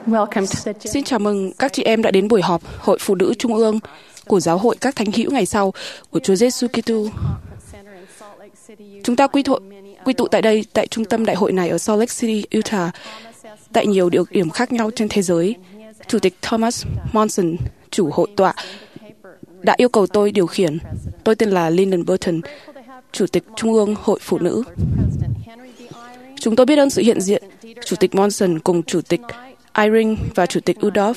Xin chào mừng các chị em đã đến buổi họp Hội Phụ nữ Trung ương của Giáo hội các Thánh hữu ngày sau của Chúa Giêsu Kitô. Chúng ta quy tụ tại đây, tại trung tâm đại hội này ở Salt Lake City, Utah, tại nhiều địa điểm khác nhau trên thế giới. Chủ tịch Thomas Monson, chủ hội tọa, đã yêu cầu tôi điều khiển. Tôi tên là Lyndon Burton, Chủ tịch Trung ương Hội Phụ nữ. Chúng tôi biết ơn sự hiện diện Chủ tịch Monson cùng Chủ tịch Eyring và Chủ tịch Udolph.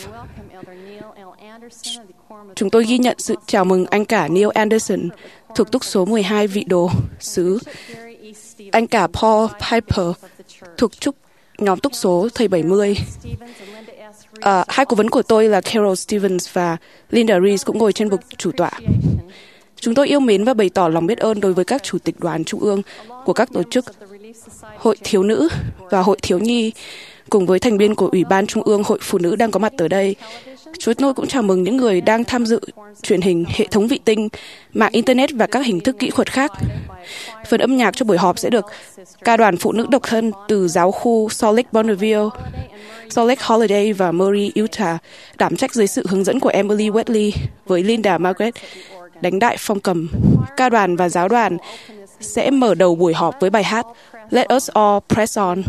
Chúng tôi ghi nhận sự chào mừng anh cả Neil Anderson thuộc túc số 12 vị đồ sứ, anh cả Paul Piper thuộc nhóm túc số thầy 70. Hai cố vấn của tôi là Carol Stevens và Linda Rees cũng ngồi trên bục chủ tọa. Chúng tôi yêu mến và bày tỏ lòng biết ơn đối với các chủ tịch đoàn trung ương của các tổ chức Hội Thiếu nữ và Hội Thiếu nhi, cùng với thành viên của Ủy ban Trung ương Hội Phụ nữ đang có mặt ở đây. Chúng tôi cũng chào mừng những người đang tham dự truyền hình, hệ thống vệ tinh, mạng Internet và các hình thức kỹ thuật khác. Phần âm nhạc cho buổi họp sẽ được ca đoàn phụ nữ độc thân từ giáo khu Salt Lake Bonneville, Salt Lake Holiday và Murray, Utah, đảm trách dưới sự hướng dẫn của Emily Wetley với Linda Margaret đánh đại phong cầm. Ca đoàn và giáo đoàn sẽ mở đầu buổi họp với bài hát Let Us All Press On.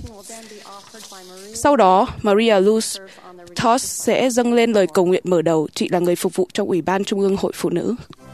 Sau đó, Maria Luz Toss sẽ dâng lên lời cầu nguyện mở đầu. Chị là người phục vụ trong Ủy ban Trung ương Hội Phụ nữ.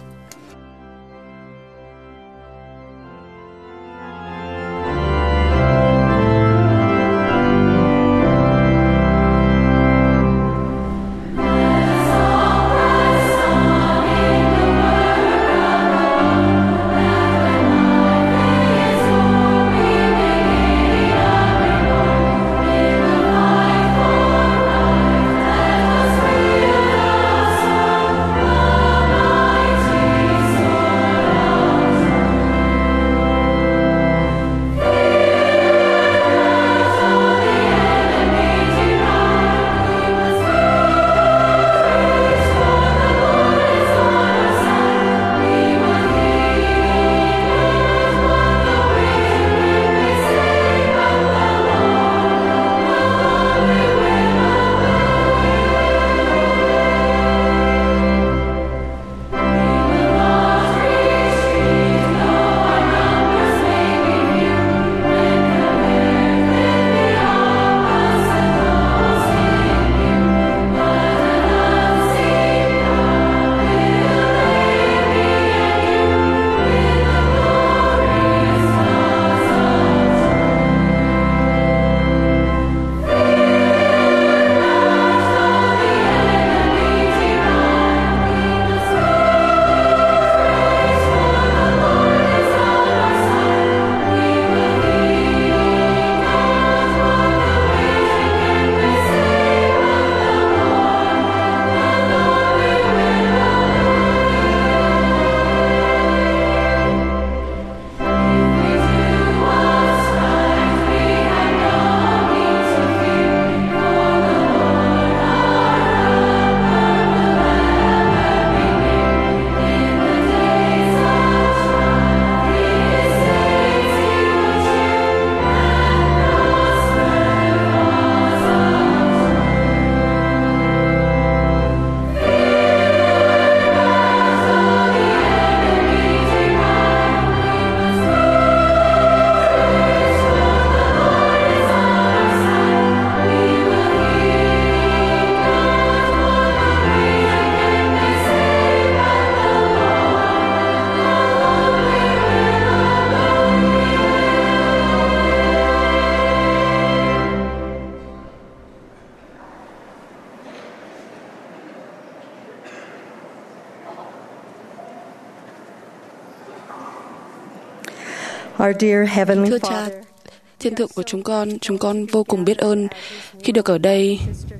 Thưa Cha Thiên Thượng của chúng con vô cùng biết ơn khi được ở đây,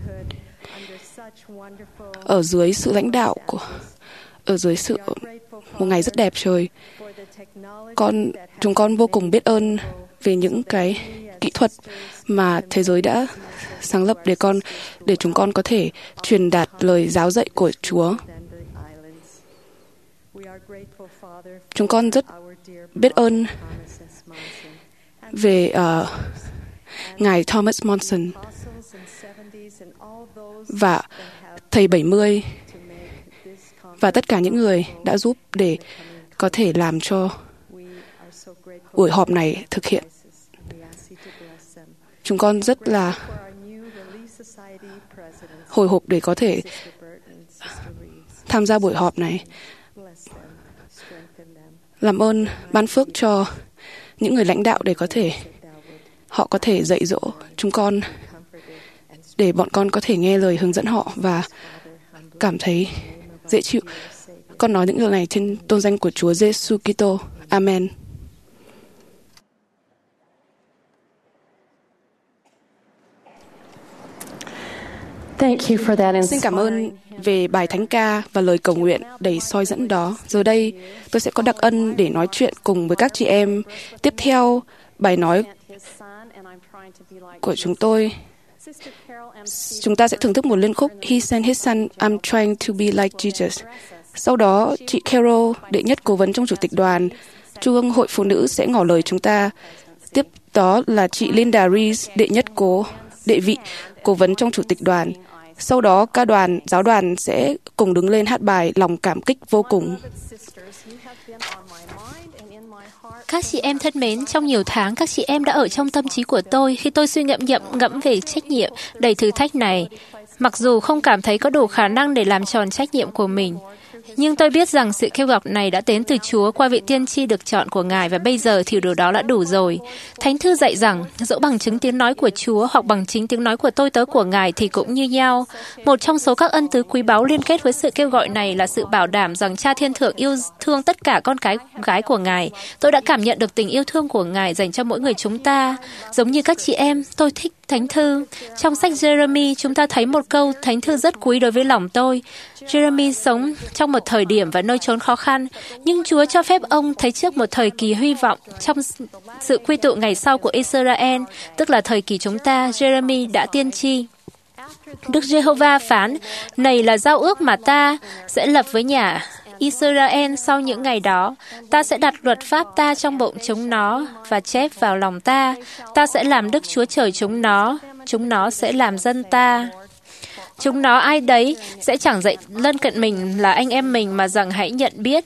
ở dưới sự lãnh đạo ở dưới một ngày rất đẹp trời. Chúng con vô cùng biết ơn về những cái kỹ thuật mà thế giới đã sáng lập để chúng con có thể truyền đạt lời giáo dạy của Chúa. Chúng con rất biết ơn về Ngài Thomas Monson và thầy 70 và tất cả những người đã giúp để có thể làm cho buổi họp này thực hiện. Chúng con rất là hồi hộp để có thể tham gia buổi họp này. Làm ơn ban phước cho những người lãnh đạo để họ có thể dạy dỗ chúng con để bọn con có thể nghe lời hướng dẫn họ và cảm thấy dễ chịu. Con nói những điều này trên tôn danh của Chúa Giêsu Kitô. Amen. Xin cảm ơn về bài thánh ca và lời cầu nguyện đầy soi dẫn đó. Giờ đây, tôi sẽ có đặc ân để nói chuyện cùng với các chị em. Tiếp theo, bài nói của chúng ta sẽ thưởng thức một liên khúc He Sent His Son, I'm Trying to Be Like Jesus. Sau đó, chị Carol, đệ nhất cố vấn trong Chủ tịch đoàn, Trung ương Hội Phụ nữ sẽ ngỏ lời chúng ta. Tiếp đó là chị Linda Rees, đệ vị cố vấn trong Chủ tịch đoàn. Sau đó, ca đoàn, giáo đoàn sẽ cùng đứng lên hát bài Lòng cảm kích vô cùng. Các chị em thân mến, trong nhiều tháng, các chị em đã ở trong tâm trí của tôi khi tôi suy ngẫm về trách nhiệm đầy thử thách này. Mặc dù không cảm thấy có đủ khả năng để làm tròn trách nhiệm của mình, nhưng tôi biết rằng sự kêu gọi này đã đến từ Chúa qua vị tiên tri được chọn của Ngài và bây giờ thì điều đó đã đủ rồi. Thánh thư dạy rằng, dẫu bằng chứng tiếng nói của Chúa hoặc bằng chính tiếng nói của tôi tớ của Ngài thì cũng như nhau. Một trong số các ân tứ quý báu liên kết với sự kêu gọi này là sự bảo đảm rằng Cha Thiên Thượng yêu thương tất cả con cái gái của Ngài. Tôi đã cảm nhận được tình yêu thương của Ngài dành cho mỗi người chúng ta. Giống như các chị em, tôi thích Thánh thư. Trong sách Jeremy, chúng ta thấy một câu Thánh thư rất quý đối với lòng tôi. Jeremy sống trong một thời điểm và nơi chốn khó khăn, nhưng Chúa cho phép ông thấy trước một thời kỳ hy vọng trong sự quy tụ ngày sau của Israel, tức là thời kỳ chúng ta. Jeremy đã tiên tri. Đức Giê-hô-va phán, này là giao ước mà ta sẽ lập với nhà Israel sau những ngày đó. Ta sẽ đặt luật pháp ta trong bụng chúng nó và chép vào lòng ta. Ta sẽ làm Đức Chúa Trời chúng nó sẽ làm dân ta. Chúng nó ai đấy sẽ chẳng dạy lân cận mình là anh em mình mà rằng hãy nhận biết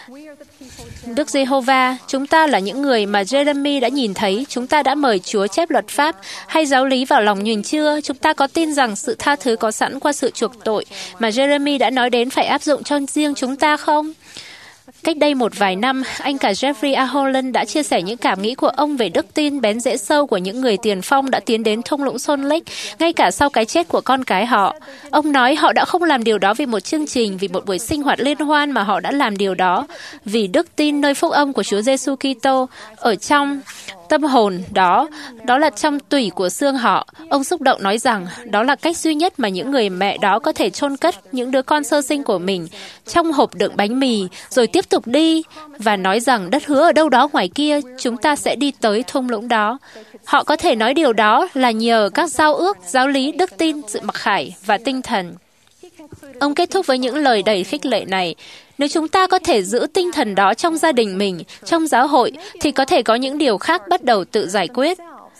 Đức Giê-hô-va. Chúng ta là những người mà Jeremy đã nhìn thấy. Chúng ta đã mời Chúa chép luật pháp hay giáo lý vào lòng mình chưa? Chúng ta có tin rằng sự tha thứ có sẵn qua sự chuộc tội mà Jeremy đã nói đến phải áp dụng cho riêng chúng ta không? Cách đây một vài năm, anh cả Jeffrey A. Holland đã chia sẻ những cảm nghĩ của ông về đức tin bén rễ sâu của những người tiền phong đã tiến đến thung lũng Salt Lake, ngay cả sau cái chết của con cái họ. Ông nói họ đã không làm điều đó vì một chương trình, vì một buổi sinh hoạt liên hoan, mà họ đã làm điều đó vì đức tin nơi phúc âm của Chúa Giêsu Kitô ở trong tâm hồn đó là trong tủy của xương họ. Ông xúc động nói rằng đó là cách duy nhất mà những người mẹ đó có thể chôn cất những đứa con sơ sinh của mình trong hộp đựng bánh mì, rồi tiếp tục đi và nói rằng đất hứa ở đâu đó ngoài kia, chúng ta sẽ đi tới thung lũng đó. Họ có thể nói điều đó là nhờ các giao ước, giáo lý, đức tin, sự mặc khải và tinh thần. Ông kết thúc với những lời đầy khích lệ này. Nếu chúng ta có thể giữ tinh thần đó trong gia đình mình, trong giáo hội, thì có thể có những điều khác bắt đầu tự giải quyết.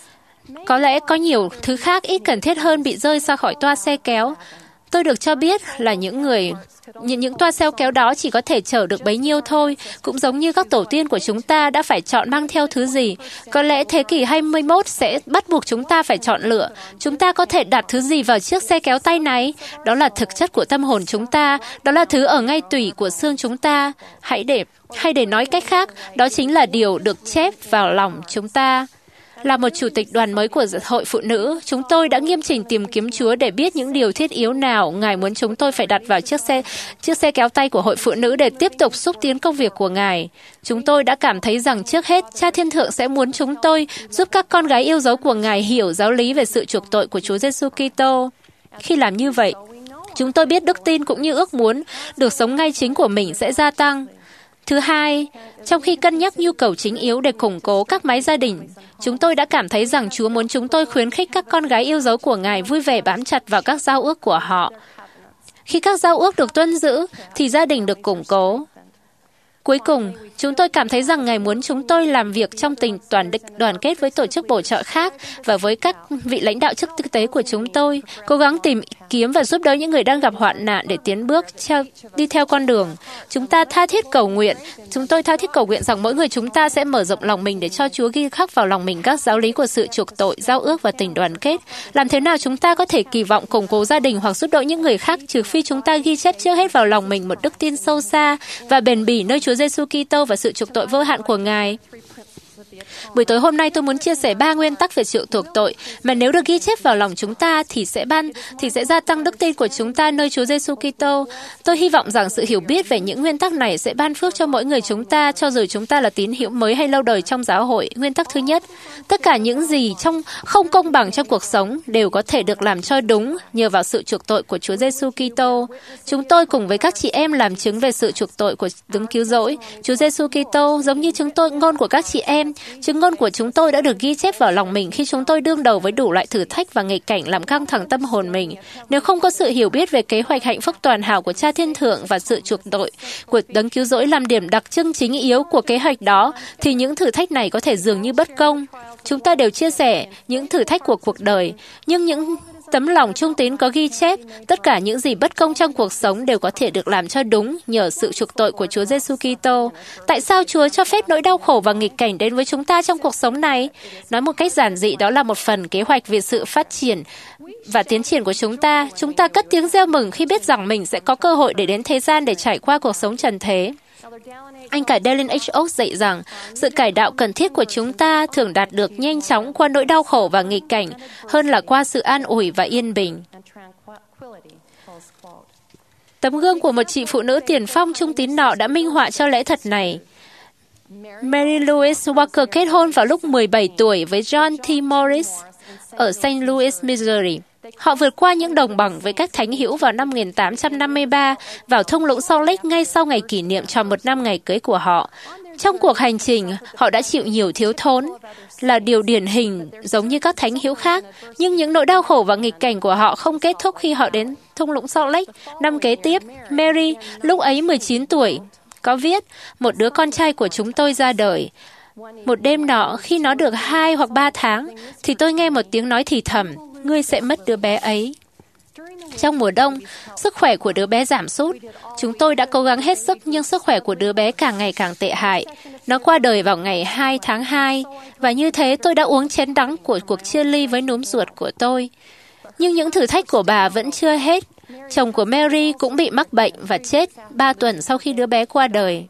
Có lẽ có nhiều thứ khác ít cần thiết hơn bị rơi ra khỏi toa xe kéo. Tôi được cho biết là những toa xe kéo đó chỉ có thể chở được bấy nhiêu thôi, cũng giống như các tổ tiên của chúng ta đã phải chọn mang theo thứ gì. Có lẽ thế kỷ 21 sẽ bắt buộc chúng ta phải chọn lựa. Chúng ta có thể đặt thứ gì vào chiếc xe kéo tay này? Đó là thực chất của tâm hồn chúng ta, đó là thứ ở ngay tủy của xương chúng ta. Hay để nói cách khác, đó chính là điều được chép vào lòng chúng ta. Là một chủ tịch đoàn mới của Hội Phụ Nữ, chúng tôi đã nghiêm chỉnh tìm kiếm Chúa để biết những điều thiết yếu nào Ngài muốn chúng tôi phải đặt vào chiếc xe kéo tay của Hội Phụ Nữ để tiếp tục xúc tiến công việc của Ngài. Chúng tôi đã cảm thấy rằng trước hết, Cha Thiên Thượng sẽ muốn chúng tôi giúp các con gái yêu dấu của Ngài hiểu giáo lý về sự chuộc tội của Chúa Giêsu Kitô. Khi làm như vậy, chúng tôi biết đức tin cũng như ước muốn được sống ngay chính của mình sẽ gia tăng. Thứ hai, trong khi cân nhắc nhu cầu chính yếu để củng cố các mái gia đình, chúng tôi đã cảm thấy rằng Chúa muốn chúng tôi khuyến khích các con gái yêu dấu của Ngài vui vẻ bám chặt vào các giao ước của họ. Khi các giao ước được tuân giữ, thì gia đình được củng cố. Cuối cùng, chúng tôi cảm thấy rằng Ngài muốn chúng tôi làm việc trong tình đoàn kết với tổ chức bổ trợ khác và với các vị lãnh đạo chức thực tế của chúng tôi, cố gắng tìm kiếm và giúp đỡ những người đang gặp hoạn nạn để tiến bước đi theo con đường. Chúng tôi tha thiết cầu nguyện rằng mỗi người chúng ta sẽ mở rộng lòng mình để cho Chúa ghi khắc vào lòng mình các giáo lý của sự chuộc tội, giao ước và tình đoàn kết. Làm thế nào chúng ta có thể kỳ vọng củng cố gia đình hoặc giúp đỡ những người khác trừ phi chúng ta ghi chép trước hết vào lòng mình một đức tin sâu xa và bền bỉ nơi Chúa Giêsu Kitô và sự chuộc tội vô hạn của Ngài. Buổi tối hôm nay tôi muốn chia sẻ 3 nguyên tắc về sự chuộc tội mà nếu được ghi chép vào lòng chúng ta thì sẽ gia tăng đức tin của chúng ta nơi Chúa Giêsu Kitô. Tôi hy vọng rằng sự hiểu biết về những nguyên tắc này sẽ ban phước cho mỗi người chúng ta, cho dù chúng ta là tín hữu mới hay lâu đời trong giáo hội. Nguyên tắc thứ nhất, tất cả những gì không công bằng trong cuộc sống đều có thể được làm cho đúng nhờ vào sự chuộc tội của Chúa Giêsu Kitô. Chúng tôi cùng với các chị em làm chứng về sự chuộc tội của Đấng Cứu Rỗi, Chúa Giêsu Kitô, giống như chứng ngôn của các chị em. Chứng ngôn của chúng tôi đã được ghi chép vào lòng mình khi chúng tôi đương đầu với đủ loại thử thách và nghịch cảnh làm căng thẳng tâm hồn mình. Nếu không có sự hiểu biết về kế hoạch hạnh phúc toàn hảo của Cha Thiên Thượng và sự chuộc tội của Đấng Cứu Rỗi làm điểm đặc trưng chính yếu của kế hoạch đó, thì những thử thách này có thể dường như bất công. Chúng ta đều chia sẻ những thử thách của cuộc đời, nhưng những tấm lòng trung tín có ghi chép, tất cả những gì bất công trong cuộc sống đều có thể được làm cho đúng nhờ sự chuộc tội của Chúa Giêsu Kitô. Tại sao Chúa cho phép nỗi đau khổ và nghịch cảnh đến với chúng ta trong cuộc sống này? Nói một cách giản dị, đó là một phần kế hoạch về sự phát triển và tiến triển của chúng ta. Chúng ta cất tiếng reo mừng khi biết rằng mình sẽ có cơ hội để đến thế gian để trải qua cuộc sống trần thế. Anh cả Dallin H. Oaks dạy rằng sự cải đạo cần thiết của chúng ta thường đạt được nhanh chóng qua nỗi đau khổ và nghịch cảnh hơn là qua sự an ủi và yên bình. Tấm gương của một chị phụ nữ tiền phong trung tín nọ đã minh họa cho lẽ thật này. Mary Louise Walker kết hôn vào lúc 17 tuổi với John T. Morris ở St. Louis, Missouri. Họ vượt qua những đồng bằng với các thánh hữu vào năm 1853 vào thung lũng Salt Lake ngay sau ngày kỷ niệm tròn 1 năm ngày cưới của họ. Trong cuộc hành trình, họ đã chịu nhiều thiếu thốn, là điều điển hình giống như các thánh hữu khác, nhưng những nỗi đau khổ và nghịch cảnh của họ không kết thúc khi họ đến thung lũng Salt Lake. Năm kế tiếp, Mary, lúc ấy 19 tuổi, có viết, một đứa con trai của chúng tôi ra đời. Một đêm nọ, khi nó được 2 hoặc 3 tháng, thì tôi nghe một tiếng nói thì thầm, ngươi sẽ mất đứa bé ấy. Trong mùa đông, sức khỏe của đứa bé giảm sút. Chúng tôi đã cố gắng hết sức nhưng sức khỏe của đứa bé càng ngày càng tệ hại. Nó qua đời vào ngày 2 tháng 2 và như thế tôi đã uống chén đắng của cuộc chia ly với núm ruột của tôi. Nhưng những thử thách của bà vẫn chưa hết. Chồng của Mary cũng bị mắc bệnh và chết 3 tuần sau khi đứa bé qua đời.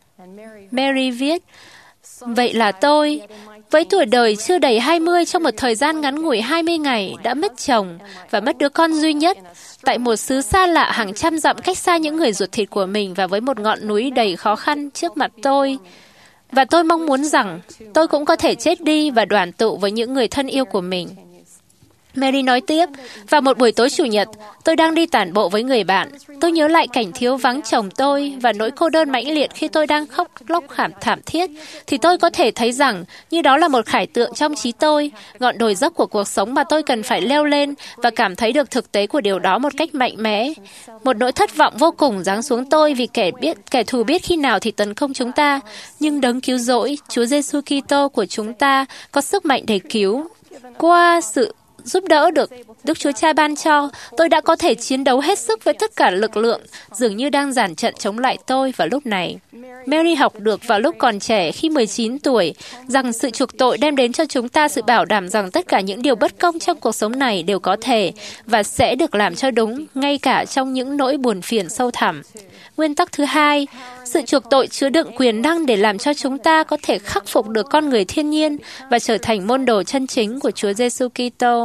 Mary viết, vậy là tôi, với tuổi đời chưa đầy 20 trong một thời gian ngắn ngủi 20 ngày, đã mất chồng và mất đứa con duy nhất, tại một xứ xa lạ hàng trăm dặm cách xa những người ruột thịt của mình và với một ngọn núi đầy khó khăn trước mặt tôi. Và tôi mong muốn rằng tôi cũng có thể chết đi và đoàn tụ với những người thân yêu của mình. Mary nói tiếp, vào một buổi tối Chủ nhật, tôi đang đi tản bộ với người bạn. Tôi nhớ lại cảnh thiếu vắng chồng tôi và nỗi cô đơn mãnh liệt khi tôi đang khóc lóc thảm thiết, thì tôi có thể thấy rằng như đó là một khải tượng trong trí tôi, ngọn đồi dốc của cuộc sống mà tôi cần phải leo lên và cảm thấy được thực tế của điều đó một cách mạnh mẽ. Một nỗi thất vọng vô cùng giáng xuống tôi vì kẻ thù biết khi nào thì tấn công chúng ta, nhưng Đấng Cứu Rỗi, Chúa Giêsu Kitô của chúng ta có sức mạnh để cứu. Qua sự giúp đỡ được Đức Chúa Cha ban cho, tôi đã có thể chiến đấu hết sức với tất cả lực lượng dường như đang dàn trận chống lại tôi vào lúc này. Mary học được vào lúc còn trẻ khi 19 tuổi rằng sự chuộc tội đem đến cho chúng ta sự bảo đảm rằng tất cả những điều bất công trong cuộc sống này đều có thể và sẽ được làm cho đúng, ngay cả trong những nỗi buồn phiền sâu thẳm. Nguyên tắc thứ hai, sự chuộc tội chứa đựng quyền năng để làm cho chúng ta có thể khắc phục được con người thiên nhiên và trở thành môn đồ chân chính của Chúa Giêsu Kitô.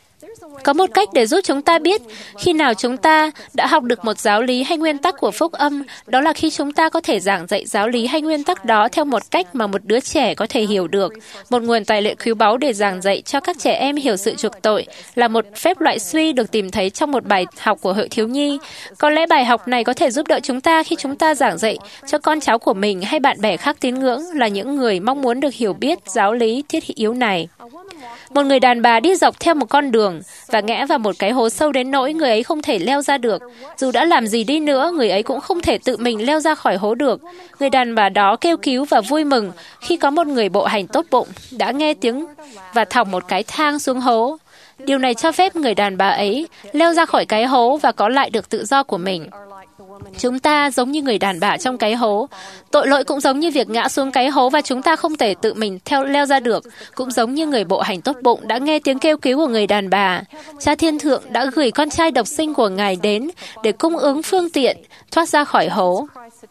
Có một cách để giúp chúng ta biết khi nào chúng ta đã học được một giáo lý hay nguyên tắc của phúc âm, đó là khi chúng ta có thể giảng dạy giáo lý hay nguyên tắc đó theo một cách mà một đứa trẻ có thể hiểu được. Một nguồn tài liệu quý báu để giảng dạy cho các trẻ em hiểu sự chuộc tội là một phép loại suy được tìm thấy trong một bài học của hội thiếu nhi. Có lẽ bài học này có thể giúp đỡ chúng ta khi chúng ta giảng dạy cho con cháu của mình hay bạn bè khác tín ngưỡng là những người mong muốn được hiểu biết giáo lý thiết yếu này. Một người đàn bà đi dọc theo một con đường và ngã vào một cái hố sâu đến nỗi người ấy không thể leo ra được. Dù đã làm gì đi nữa, người ấy cũng không thể tự mình leo ra khỏi hố được. Người đàn bà đó kêu cứu và vui mừng khi có một người bộ hành tốt bụng đã nghe tiếng và thòng một cái thang xuống hố. Điều này cho phép người đàn bà ấy leo ra khỏi cái hố và có lại được tự do của mình. Chúng ta giống như người đàn bà trong cái hố. Tội lỗi cũng giống như việc ngã xuống cái hố và chúng ta không thể tự mình leo ra được. Cũng giống như người bộ hành tốt bụng đã nghe tiếng kêu cứu của người đàn bà. Cha Thiên Thượng đã gửi con trai độc sinh của Ngài đến để cung ứng phương tiện thoát ra khỏi hố.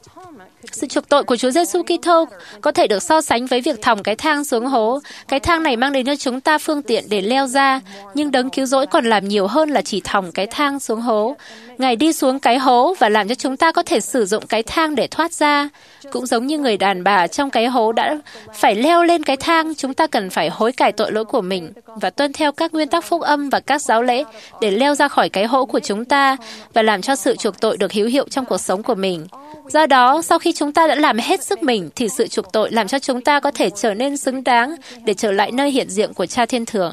Sự chuộc tội của Chúa Giêsu Kitô có thể được so sánh với việc thòng cái thang xuống hố. Cái thang này mang đến cho chúng ta phương tiện để leo ra, nhưng đấng cứu rỗi còn làm nhiều hơn là chỉ thòng cái thang xuống hố. Ngài đi xuống cái hố và làm cho chúng ta có thể sử dụng cái thang để thoát ra. Cũng giống như người đàn bà trong cái hố đã phải leo lên cái thang, chúng ta cần phải hối cải tội lỗi của mình và tuân theo các nguyên tắc phúc âm và các giáo lễ để leo ra khỏi cái hố của chúng ta và làm cho sự chuộc tội được hữu hiệu trong cuộc sống của mình. Do đó, sau khi chúng ta đã làm hết sức mình, thì sự chuộc tội làm cho chúng ta có thể trở nên xứng đáng để trở lại nơi hiện diện của Cha Thiên Thượng.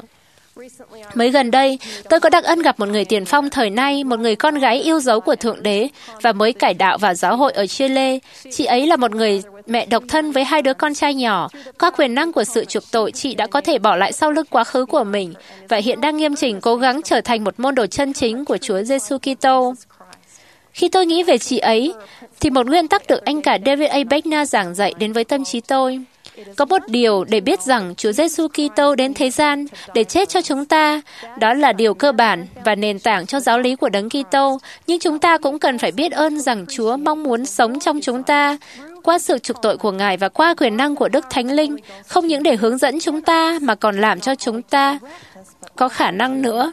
Mới gần đây, tôi có đặc ân gặp một người tiền phong thời nay, một người con gái yêu dấu của Thượng Đế và mới cải đạo vào giáo hội ở Chile. Chị ấy là một người mẹ độc thân với 2 đứa con trai nhỏ. Qua quyền năng của sự chuộc tội, chị đã có thể bỏ lại sau lưng quá khứ của mình và hiện đang nghiêm chỉnh cố gắng trở thành một môn đồ chân chính của Chúa Giêsu Kitô. Khi tôi nghĩ về chị ấy, thì một nguyên tắc được anh cả David A. Bednar giảng dạy đến với tâm trí tôi. Có một điều để biết rằng Chúa Giêsu Kitô đến thế gian để chết cho chúng ta, đó là điều cơ bản và nền tảng cho giáo lý của Đấng Kitô. Nhưng chúng ta cũng cần phải biết ơn rằng Chúa mong muốn sống trong chúng ta qua sự chuộc tội của Ngài và qua quyền năng của Đức Thánh Linh, không những để hướng dẫn chúng ta mà còn làm cho chúng ta có khả năng nữa.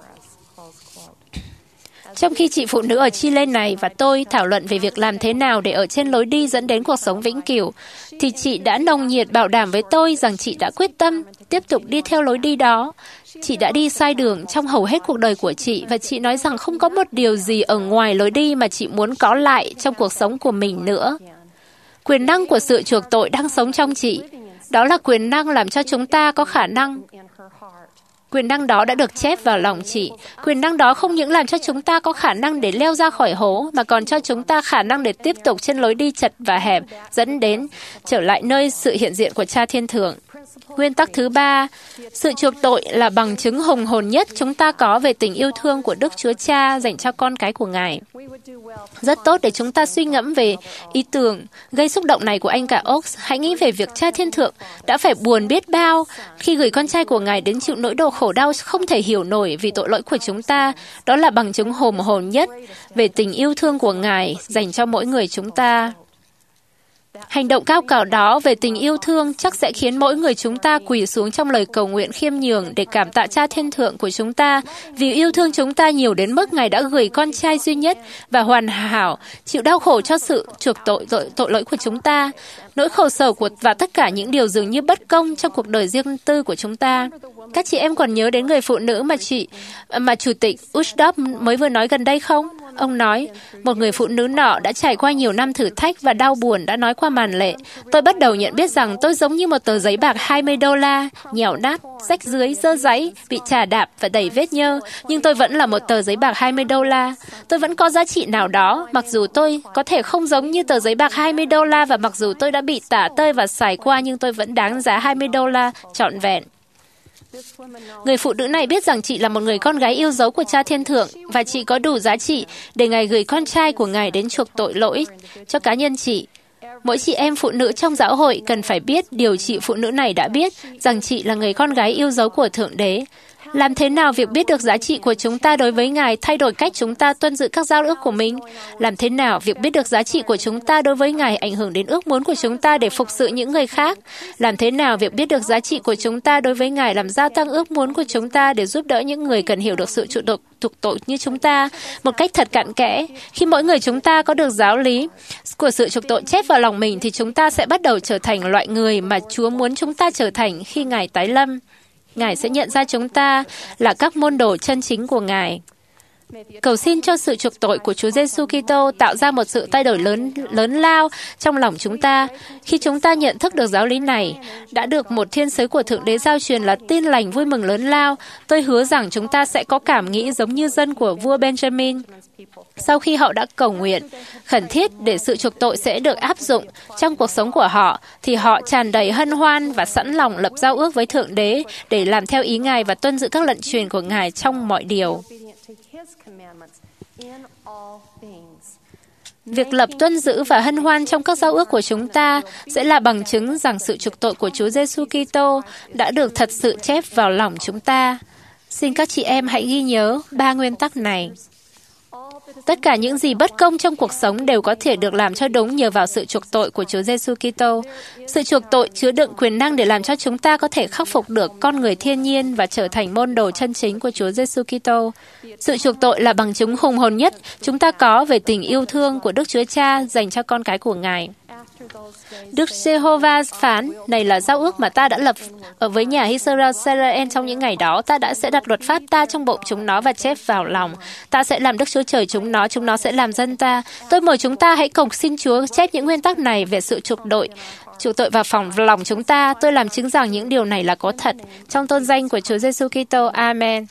Trong khi chị phụ nữ ở Chile này và tôi thảo luận về việc làm thế nào để ở trên lối đi dẫn đến cuộc sống vĩnh cửu, thì chị đã nồng nhiệt bảo đảm với tôi rằng chị đã quyết tâm tiếp tục đi theo lối đi đó. Chị đã đi sai đường trong hầu hết cuộc đời của chị và chị nói rằng không có một điều gì ở ngoài lối đi mà chị muốn có lại trong cuộc sống của mình nữa. Quyền năng của sự chuộc tội đang sống trong chị. Đó là quyền năng làm cho chúng ta có khả năng. Quyền năng đó đã được chép vào lòng chị. Quyền năng đó không những làm cho chúng ta có khả năng để leo ra khỏi hố, mà còn cho chúng ta khả năng để tiếp tục trên lối đi chật và hẹp, dẫn đến trở lại nơi sự hiện diện của Cha Thiên Thượng. Nguyên tắc thứ 3, sự chuộc tội là bằng chứng hùng hồn nhất chúng ta có về tình yêu thương của Đức Chúa Cha dành cho con cái của Ngài. Rất tốt để chúng ta suy ngẫm về ý tưởng gây xúc động này của anh cả Oaks. Hãy nghĩ về việc Cha Thiên Thượng đã phải buồn biết bao khi gửi con trai của Ngài đến chịu nỗi đau khổ đau không thể hiểu nổi vì tội lỗi của chúng ta. Đó là bằng chứng hùng hồn nhất về tình yêu thương của Ngài dành cho mỗi người chúng ta. Hành động cao cả đó về tình yêu thương chắc sẽ khiến mỗi người chúng ta quỳ xuống trong lời cầu nguyện khiêm nhường để cảm tạ Cha Thiên Thượng của chúng ta vì yêu thương chúng ta nhiều đến mức Ngài đã gửi con trai duy nhất và hoàn hảo chịu đau khổ cho sự chuộc tội lỗi của chúng ta, nỗi khổ sở và tất cả những điều dường như bất công trong cuộc đời riêng tư của chúng ta. Các chị em còn nhớ đến người phụ nữ mà Chủ tịch Ushdorf mới vừa nói gần đây không? Ông nói, một người phụ nữ nọ đã trải qua nhiều năm thử thách và đau buồn đã nói qua màn lệ. Tôi bắt đầu nhận biết rằng tôi giống như một tờ giấy bạc $20, nhão nát, rách dưới, dơ dáy, bị chà đạp và đầy vết nhơ. Nhưng tôi vẫn là một tờ giấy bạc $20. Tôi vẫn có giá trị nào đó, mặc dù tôi có thể không giống như tờ giấy bạc $20 và mặc dù tôi đã bị tả tơi và xài qua nhưng tôi vẫn đáng giá $20 trọn vẹn. Người phụ nữ này biết rằng chị là một người con gái yêu dấu của Cha Thiên Thượng và chị có đủ giá trị để Ngài gửi con trai của Ngài đến chuộc tội lỗi cho cá nhân chị. Mỗi chị em phụ nữ trong giáo hội cần phải biết điều chị phụ nữ này đã biết, rằng chị là người con gái yêu dấu của Thượng Đế. Làm thế nào việc biết được giá trị của chúng ta đối với Ngài thay đổi cách chúng ta tuân giữ các giao ước của mình? Làm thế nào việc biết được giá trị của chúng ta đối với Ngài ảnh hưởng đến ước muốn của chúng ta để phục sự những người khác? Làm thế nào việc biết được giá trị của chúng ta đối với Ngài làm gia tăng ước muốn của chúng ta để giúp đỡ những người cần hiểu được sự chuộc tội như chúng ta một cách thật cặn kẽ? Khi mỗi người chúng ta có được giáo lý của sự chuộc tội chép vào lòng mình thì chúng ta sẽ bắt đầu trở thành loại người mà Chúa muốn chúng ta trở thành khi Ngài tái lâm. Ngài sẽ nhận ra chúng ta là các môn đồ chân chính của Ngài. Cầu xin cho sự chuộc tội của Chúa Giêsu Kitô tạo ra một sự thay đổi lớn lao trong lòng chúng ta. Khi chúng ta nhận thức được giáo lý này, đã được một thiên sứ của Thượng Đế giao truyền là tin lành vui mừng lớn lao, tôi hứa rằng chúng ta sẽ có cảm nghĩ giống như dân của vua Benjamin. Sau khi họ đã cầu nguyện, khẩn thiết để sự chuộc tội sẽ được áp dụng trong cuộc sống của họ, thì họ tràn đầy hân hoan và sẵn lòng lập giao ước với Thượng Đế để làm theo ý Ngài và tuân giữ các lệnh truyền của Ngài trong mọi điều. Việc lập tuân giữ và hân hoan trong các giao ước của chúng ta sẽ là bằng chứng rằng sự chuộc tội của Chúa Giêsu Kitô đã được thật sự chép vào lòng chúng ta. Xin các chị em hãy ghi nhớ 3 nguyên tắc này. Tất cả những gì bất công trong cuộc sống đều có thể được làm cho đúng nhờ vào sự chuộc tội của Chúa Giêsu Kitô. Sự chuộc tội chứa đựng quyền năng để làm cho chúng ta có thể khắc phục được con người thiên nhiên và trở thành môn đồ chân chính của Chúa Giêsu Kitô. Sự chuộc tội là bằng chứng hùng hồn nhất chúng ta có về tình yêu thương của Đức Chúa Cha dành cho con cái của Ngài. Đức Giê-hô-va phán, này là giao ước mà ta đã lập ở với nhà Israel trong những ngày đó. Ta sẽ đặt luật pháp ta trong bụng chúng nó và chép vào lòng. Ta sẽ làm Đức Chúa Trời chúng nó sẽ làm dân ta. Tôi mời chúng ta hãy cầu xin Chúa chép những nguyên tắc này về sự chuộc tội vào lòng chúng ta. Tôi làm chứng rằng những điều này là có thật. Trong tôn danh của Chúa Giêsu Kitô, Amen.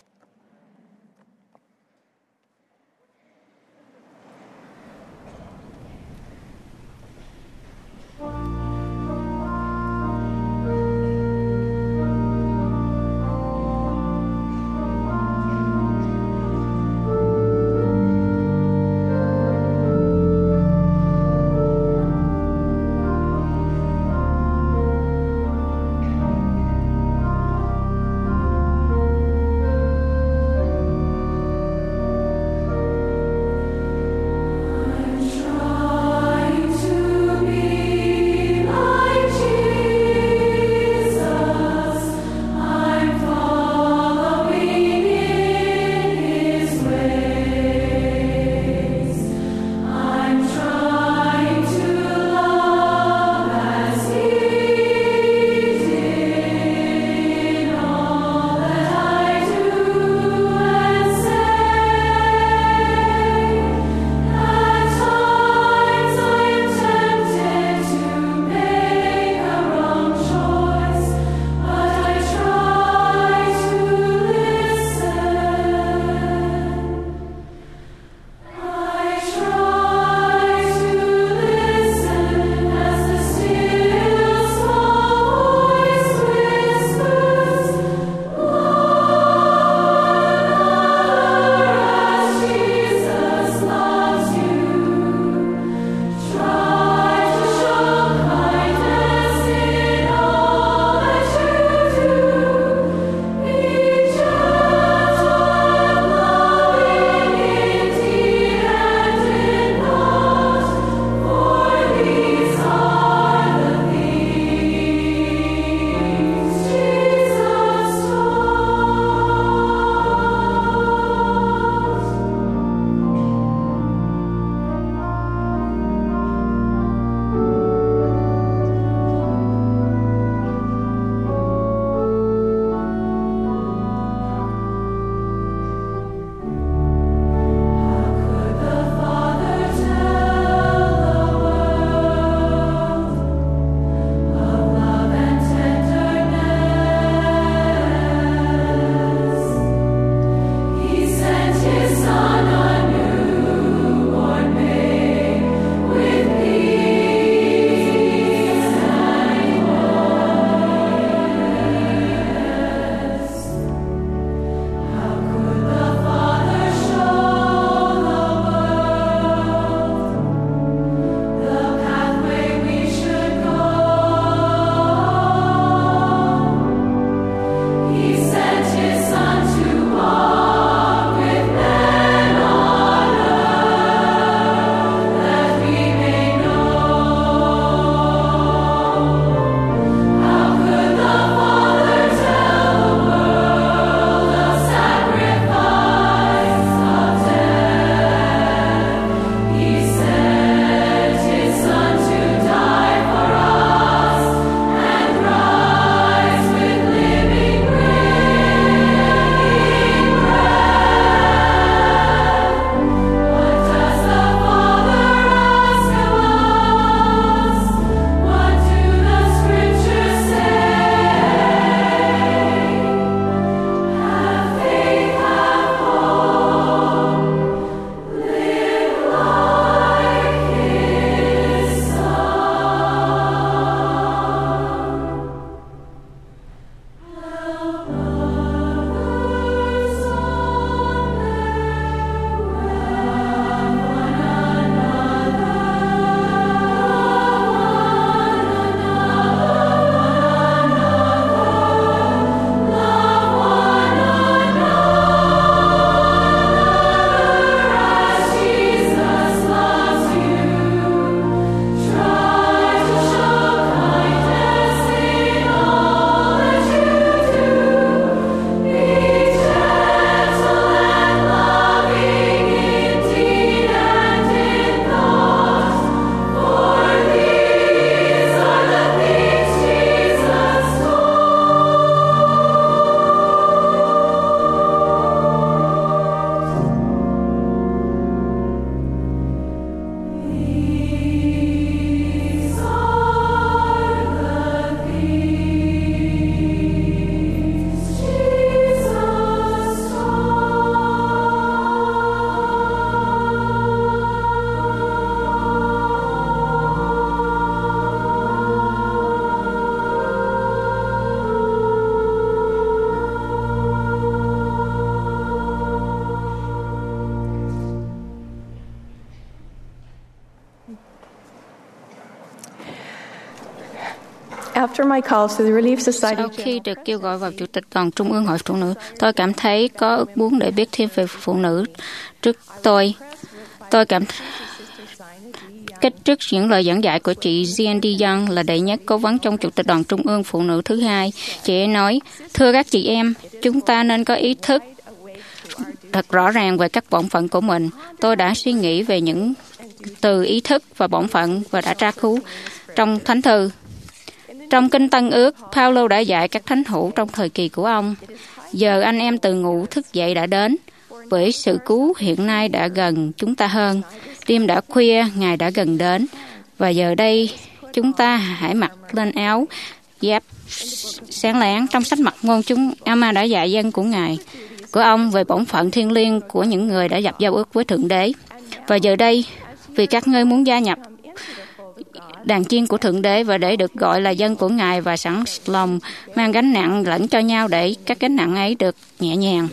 Sau khi được kêu gọi vào Chủ tịch Đoàn Trung ương Hội Phụ nữ, tôi cảm thấy có ước muốn để biết thêm về phụ nữ trước tôi. Tôi cảm kết trước những lời giảng dạy của chị G.N.D. Young là đệ nhất cố vấn trong Chủ tịch Đoàn Trung ương Phụ nữ thứ hai. Chị ấy nói, thưa các chị em, chúng ta nên có ý thức thật rõ ràng về các bổn phận của mình. Tôi đã suy nghĩ về những từ ý thức và bổn phận và đã tra cứu trong Thánh Thư. Trong Kinh Tân Ước, Paulo đã dạy các thánh hữu trong thời kỳ của ông. Giờ anh em từ ngủ thức dậy đã đến, bởi sự cứu hiện nay đã gần chúng ta hơn. Đêm đã khuya, Ngài đã gần đến. Và giờ đây, chúng ta hãy mặc lên áo giáp sáng láng. Trong sách Mặc Ngôn, Alma đã dạy dân của Ngài, của ông về bổn phận thiêng liêng của những người đã lập giao ước với Thượng Đế. Và giờ đây, vì các ngươi muốn gia nhập đàn chiên của Thượng Đế và để được gọi là dân của Ngài và sẵn lòng mang gánh nặng lẫn cho nhau để các gánh nặng ấy được nhẹ nhàng.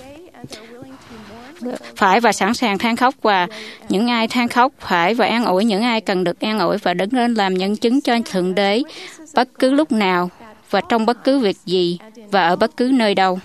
Phải và sẵn sàng than khóc, và những ai than khóc phải và an ủi những ai cần được an ủi, và đứng lên làm nhân chứng cho Thượng Đế bất cứ lúc nào và trong bất cứ việc gì và ở bất cứ nơi đâu.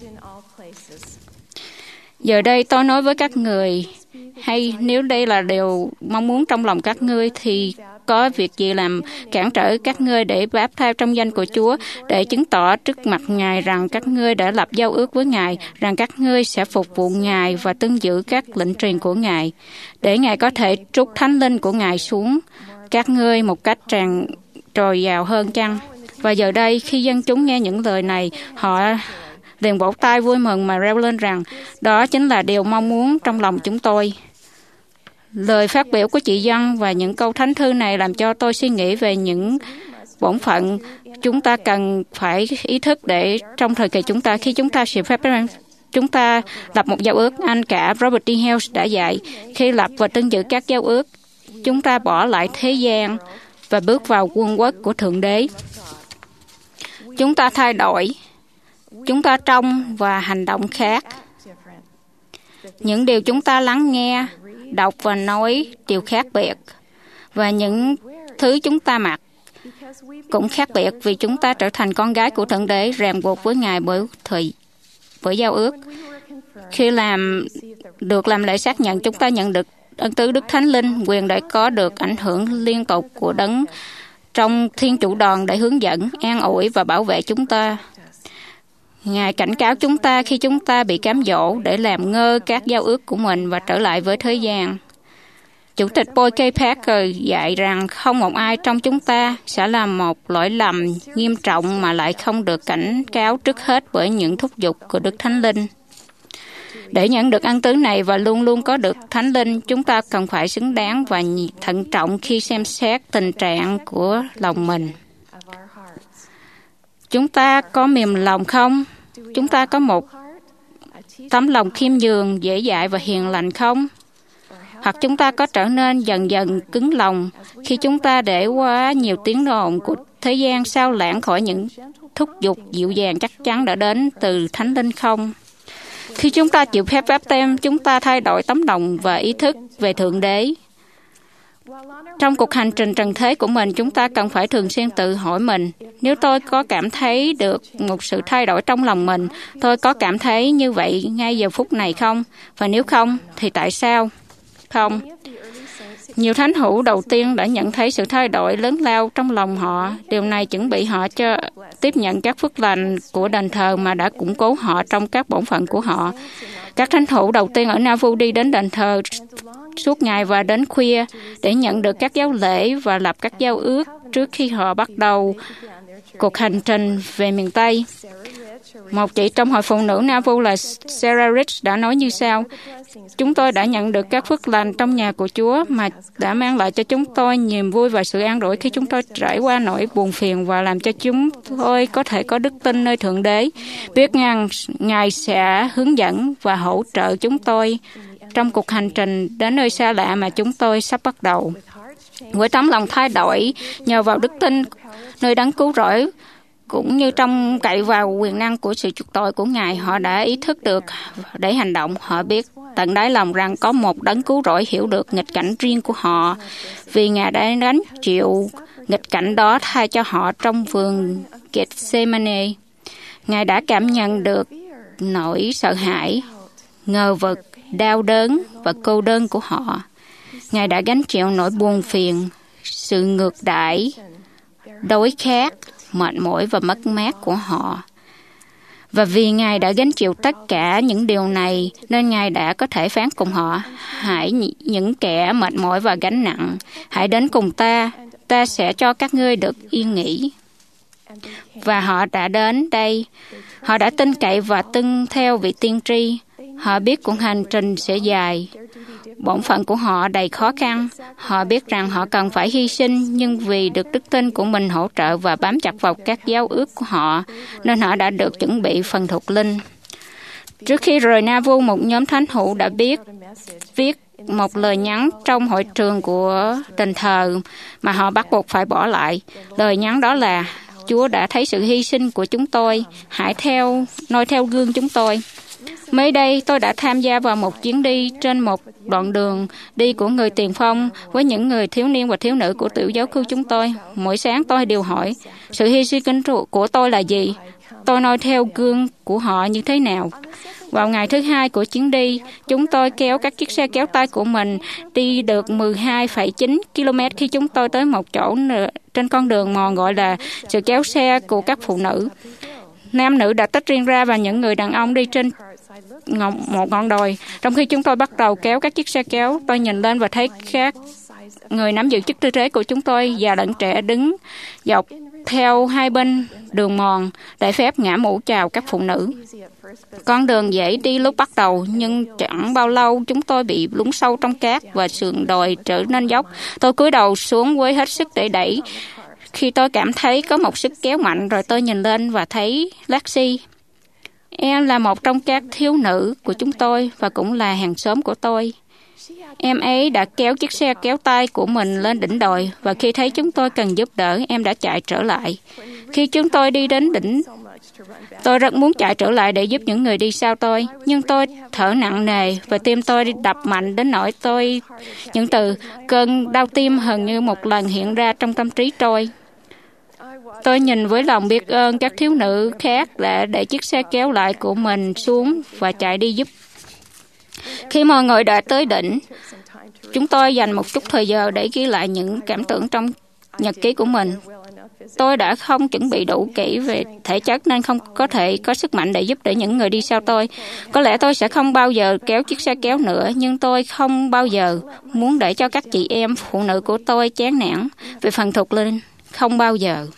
Giờ đây tôi nói với các người, hay nếu đây là điều mong muốn trong lòng các ngươi, thì có việc gì làm cản trở các ngươi để báp theo trong danh của Chúa, để chứng tỏ trước mặt Ngài rằng các ngươi đã lập giao ước với Ngài, rằng các ngươi sẽ phục vụ Ngài và tuân giữ các lệnh truyền của Ngài, để Ngài có thể trút Thánh Linh của Ngài xuống các ngươi một cách tràn trồi dào hơn chăng? Và giờ đây, khi dân chúng nghe những lời này, họ liền vỗ tay vui mừng mà reo lên rằng đó chính là điều mong muốn trong lòng chúng tôi. Lời phát biểu của chị Dân và những câu thánh thư này làm cho tôi suy nghĩ về những bổn phận chúng ta cần phải ý thức để trong thời kỳ chúng ta, khi chúng ta xin phép chúng ta lập một giao ước. Anh cả Robert D. Hales đã dạy, khi lập và tuân giữ các giao ước, chúng ta bỏ lại thế gian và bước vào quân quốc của Thượng Đế. Chúng ta thay đổi, chúng ta trông và hành động khác. Những điều chúng ta lắng nghe, đọc và nói đều khác biệt, và những thứ chúng ta mặc cũng khác biệt, vì chúng ta trở thành con gái của Thượng Đế, ràng buộc với Ngài bởi giao ước. Khi làm lễ xác nhận, chúng ta nhận được ân tứ Đức Thánh Linh, quyền để có được ảnh hưởng liên tục của Đấng trong Thiên Chủ Đoàn để hướng dẫn, an ủi và bảo vệ chúng ta. Ngài cảnh cáo chúng ta khi chúng ta bị cám dỗ để làm ngơ các giao ước của mình và trở lại với thế gian. Chủ tịch Paul K. Parker dạy rằng không một ai trong chúng ta sẽ làm một lỗi lầm nghiêm trọng mà lại không được cảnh cáo trước hết bởi những thúc giục của Đức Thánh Linh. Để nhận được ân tứ này và luôn luôn có được Thánh Linh, chúng ta cần phải xứng đáng và thận trọng khi xem xét tình trạng của lòng mình. Chúng ta có mềm lòng không? Chúng ta có một tấm lòng khiêm nhường, dễ dãi và hiền lành không? Hoặc chúng ta có trở nên dần dần cứng lòng khi chúng ta để quá nhiều tiếng ồn của thế gian sao lãng khỏi những thúc giục dịu dàng chắc chắn đã đến từ Thánh Linh không? Khi chúng ta chịu phép báp têm, chúng ta thay đổi tấm lòng và ý thức về Thượng Đế. Trong cuộc hành trình trần thế của mình, chúng ta cần phải thường xuyên tự hỏi mình, nếu tôi có cảm thấy được một sự thay đổi trong lòng mình, tôi có cảm thấy như vậy ngay giờ phút này không? Và nếu không, thì tại sao? Không. Nhiều thánh hữu đầu tiên đã nhận thấy sự thay đổi lớn lao trong lòng họ. Điều này chuẩn bị họ cho tiếp nhận các phước lành của đền thờ mà đã củng cố họ trong các bổn phận của họ. Các thánh hữu đầu tiên ở Nauvoo đi đến đền thờ suốt ngày và đến khuya để nhận được các giáo lễ và lập các giao ước trước khi họ bắt đầu cuộc hành trình về miền Tây. Một chị trong hội phụ nữ Nauvoo là Sarah Rich đã nói như sau: chúng tôi đã nhận được các phước lành trong nhà của Chúa mà đã mang lại cho chúng tôi niềm vui và sự an ủi khi chúng tôi trải qua nỗi buồn phiền, và làm cho chúng tôi có thể có đức tin nơi Thượng Đế, biết rằng Ngài sẽ hướng dẫn và hỗ trợ chúng tôi trong cuộc hành trình đến nơi xa lạ mà chúng tôi sắp bắt đầu. Với tấm lòng thay đổi nhờ vào đức tin nơi Đấng cứu rỗi, cũng như trong cậy vào quyền năng của sự chuộc tội của Ngài, họ đã ý thức được để hành động. Họ biết tận đáy lòng rằng có một Đấng cứu rỗi hiểu được nghịch cảnh riêng của họ, vì Ngài đã gánh chịu nghịch cảnh đó thay cho họ trong vườn Gethsemane. Ngài đã cảm nhận được nỗi sợ hãi, ngờ vực, đau đớn và cô đơn của họ. Ngài đã gánh chịu nỗi buồn phiền, sự ngược đãi, đói khát, mệt mỏi và mất mát của họ. Và vì Ngài đã gánh chịu tất cả những điều này, nên Ngài đã có thể phán cùng họ: hãy những kẻ mệt mỏi và gánh nặng, hãy đến cùng ta, ta sẽ cho các ngươi được yên nghỉ. Và họ đã đến đây. Họ đã tin cậy và tuân theo vị tiên tri. Họ biết cuộc hành trình sẽ dài. Bổn phận của họ đầy khó khăn. Họ biết rằng họ cần phải hy sinh, nhưng vì được đức tin của mình hỗ trợ và bám chặt vào các giao ước của họ, nên họ đã được chuẩn bị phần thuộc linh. Trước khi rời Nauvoo, một nhóm thánh hữu đã viết một lời nhắn trong hội trường của đền thờ mà họ bắt buộc phải bỏ lại. Lời nhắn đó là: Chúa đã thấy sự hy sinh của chúng tôi, hãy noi theo gương chúng tôi. Mới đây, tôi đã tham gia vào một chuyến đi trên một đoạn đường đi của người tiền phong với những người thiếu niên và thiếu nữ của tiểu giáo khu chúng tôi. Mỗi sáng tôi đều hỏi, sự hy sinh của tôi là gì? Tôi noi theo gương của họ như thế nào? Vào ngày thứ hai của chuyến đi, chúng tôi kéo các chiếc xe kéo tay của mình đi được 12,9 km khi chúng tôi tới một chỗ trên con đường mòn gọi là sự kéo xe của các phụ nữ. Nam nữ đã tách riêng ra và những người đàn ông đi trên một ngọn đồi. Trong khi chúng tôi bắt đầu kéo các chiếc xe kéo, tôi nhìn lên và thấy các người nắm giữ chức tư thế của chúng tôi, già lẫn trẻ, đứng dọc theo hai bên đường mòn để phép ngã mũ chào các phụ nữ. Con đường dễ đi lúc bắt đầu, nhưng chẳng bao lâu chúng tôi bị lún sâu trong cát và sườn đồi trở nên dốc. Tôi cúi đầu xuống với hết sức để đẩy. Khi tôi cảm thấy có một sức kéo mạnh, rồi tôi nhìn lên và thấy Lexi. Em là một trong các thiếu nữ của chúng tôi và cũng là hàng xóm của tôi. Em ấy đã kéo chiếc xe kéo tay của mình lên đỉnh đồi và khi thấy chúng tôi cần giúp đỡ, em đã chạy trở lại. Khi chúng tôi đi đến đỉnh, tôi rất muốn chạy trở lại để giúp những người đi sau tôi, nhưng tôi thở nặng nề và tim tôi đập mạnh đến nỗi những từ cơn đau tim gần như một lần hiện ra trong tâm trí tôi. Tôi nhìn với lòng biết ơn các thiếu nữ khác đã để chiếc xe kéo lại của mình xuống và chạy đi giúp. Khi mọi người đã tới đỉnh, chúng tôi dành một chút thời giờ để ghi lại những cảm tưởng trong nhật ký của mình. Tôi đã không chuẩn bị đủ kỹ về thể chất nên không có thể có sức mạnh để giúp đỡ những người đi sau tôi. Có lẽ tôi sẽ không bao giờ kéo chiếc xe kéo nữa, nhưng tôi không bao giờ muốn để cho các chị em phụ nữ của tôi chán nản về phần thuộc linh. Không bao giờ.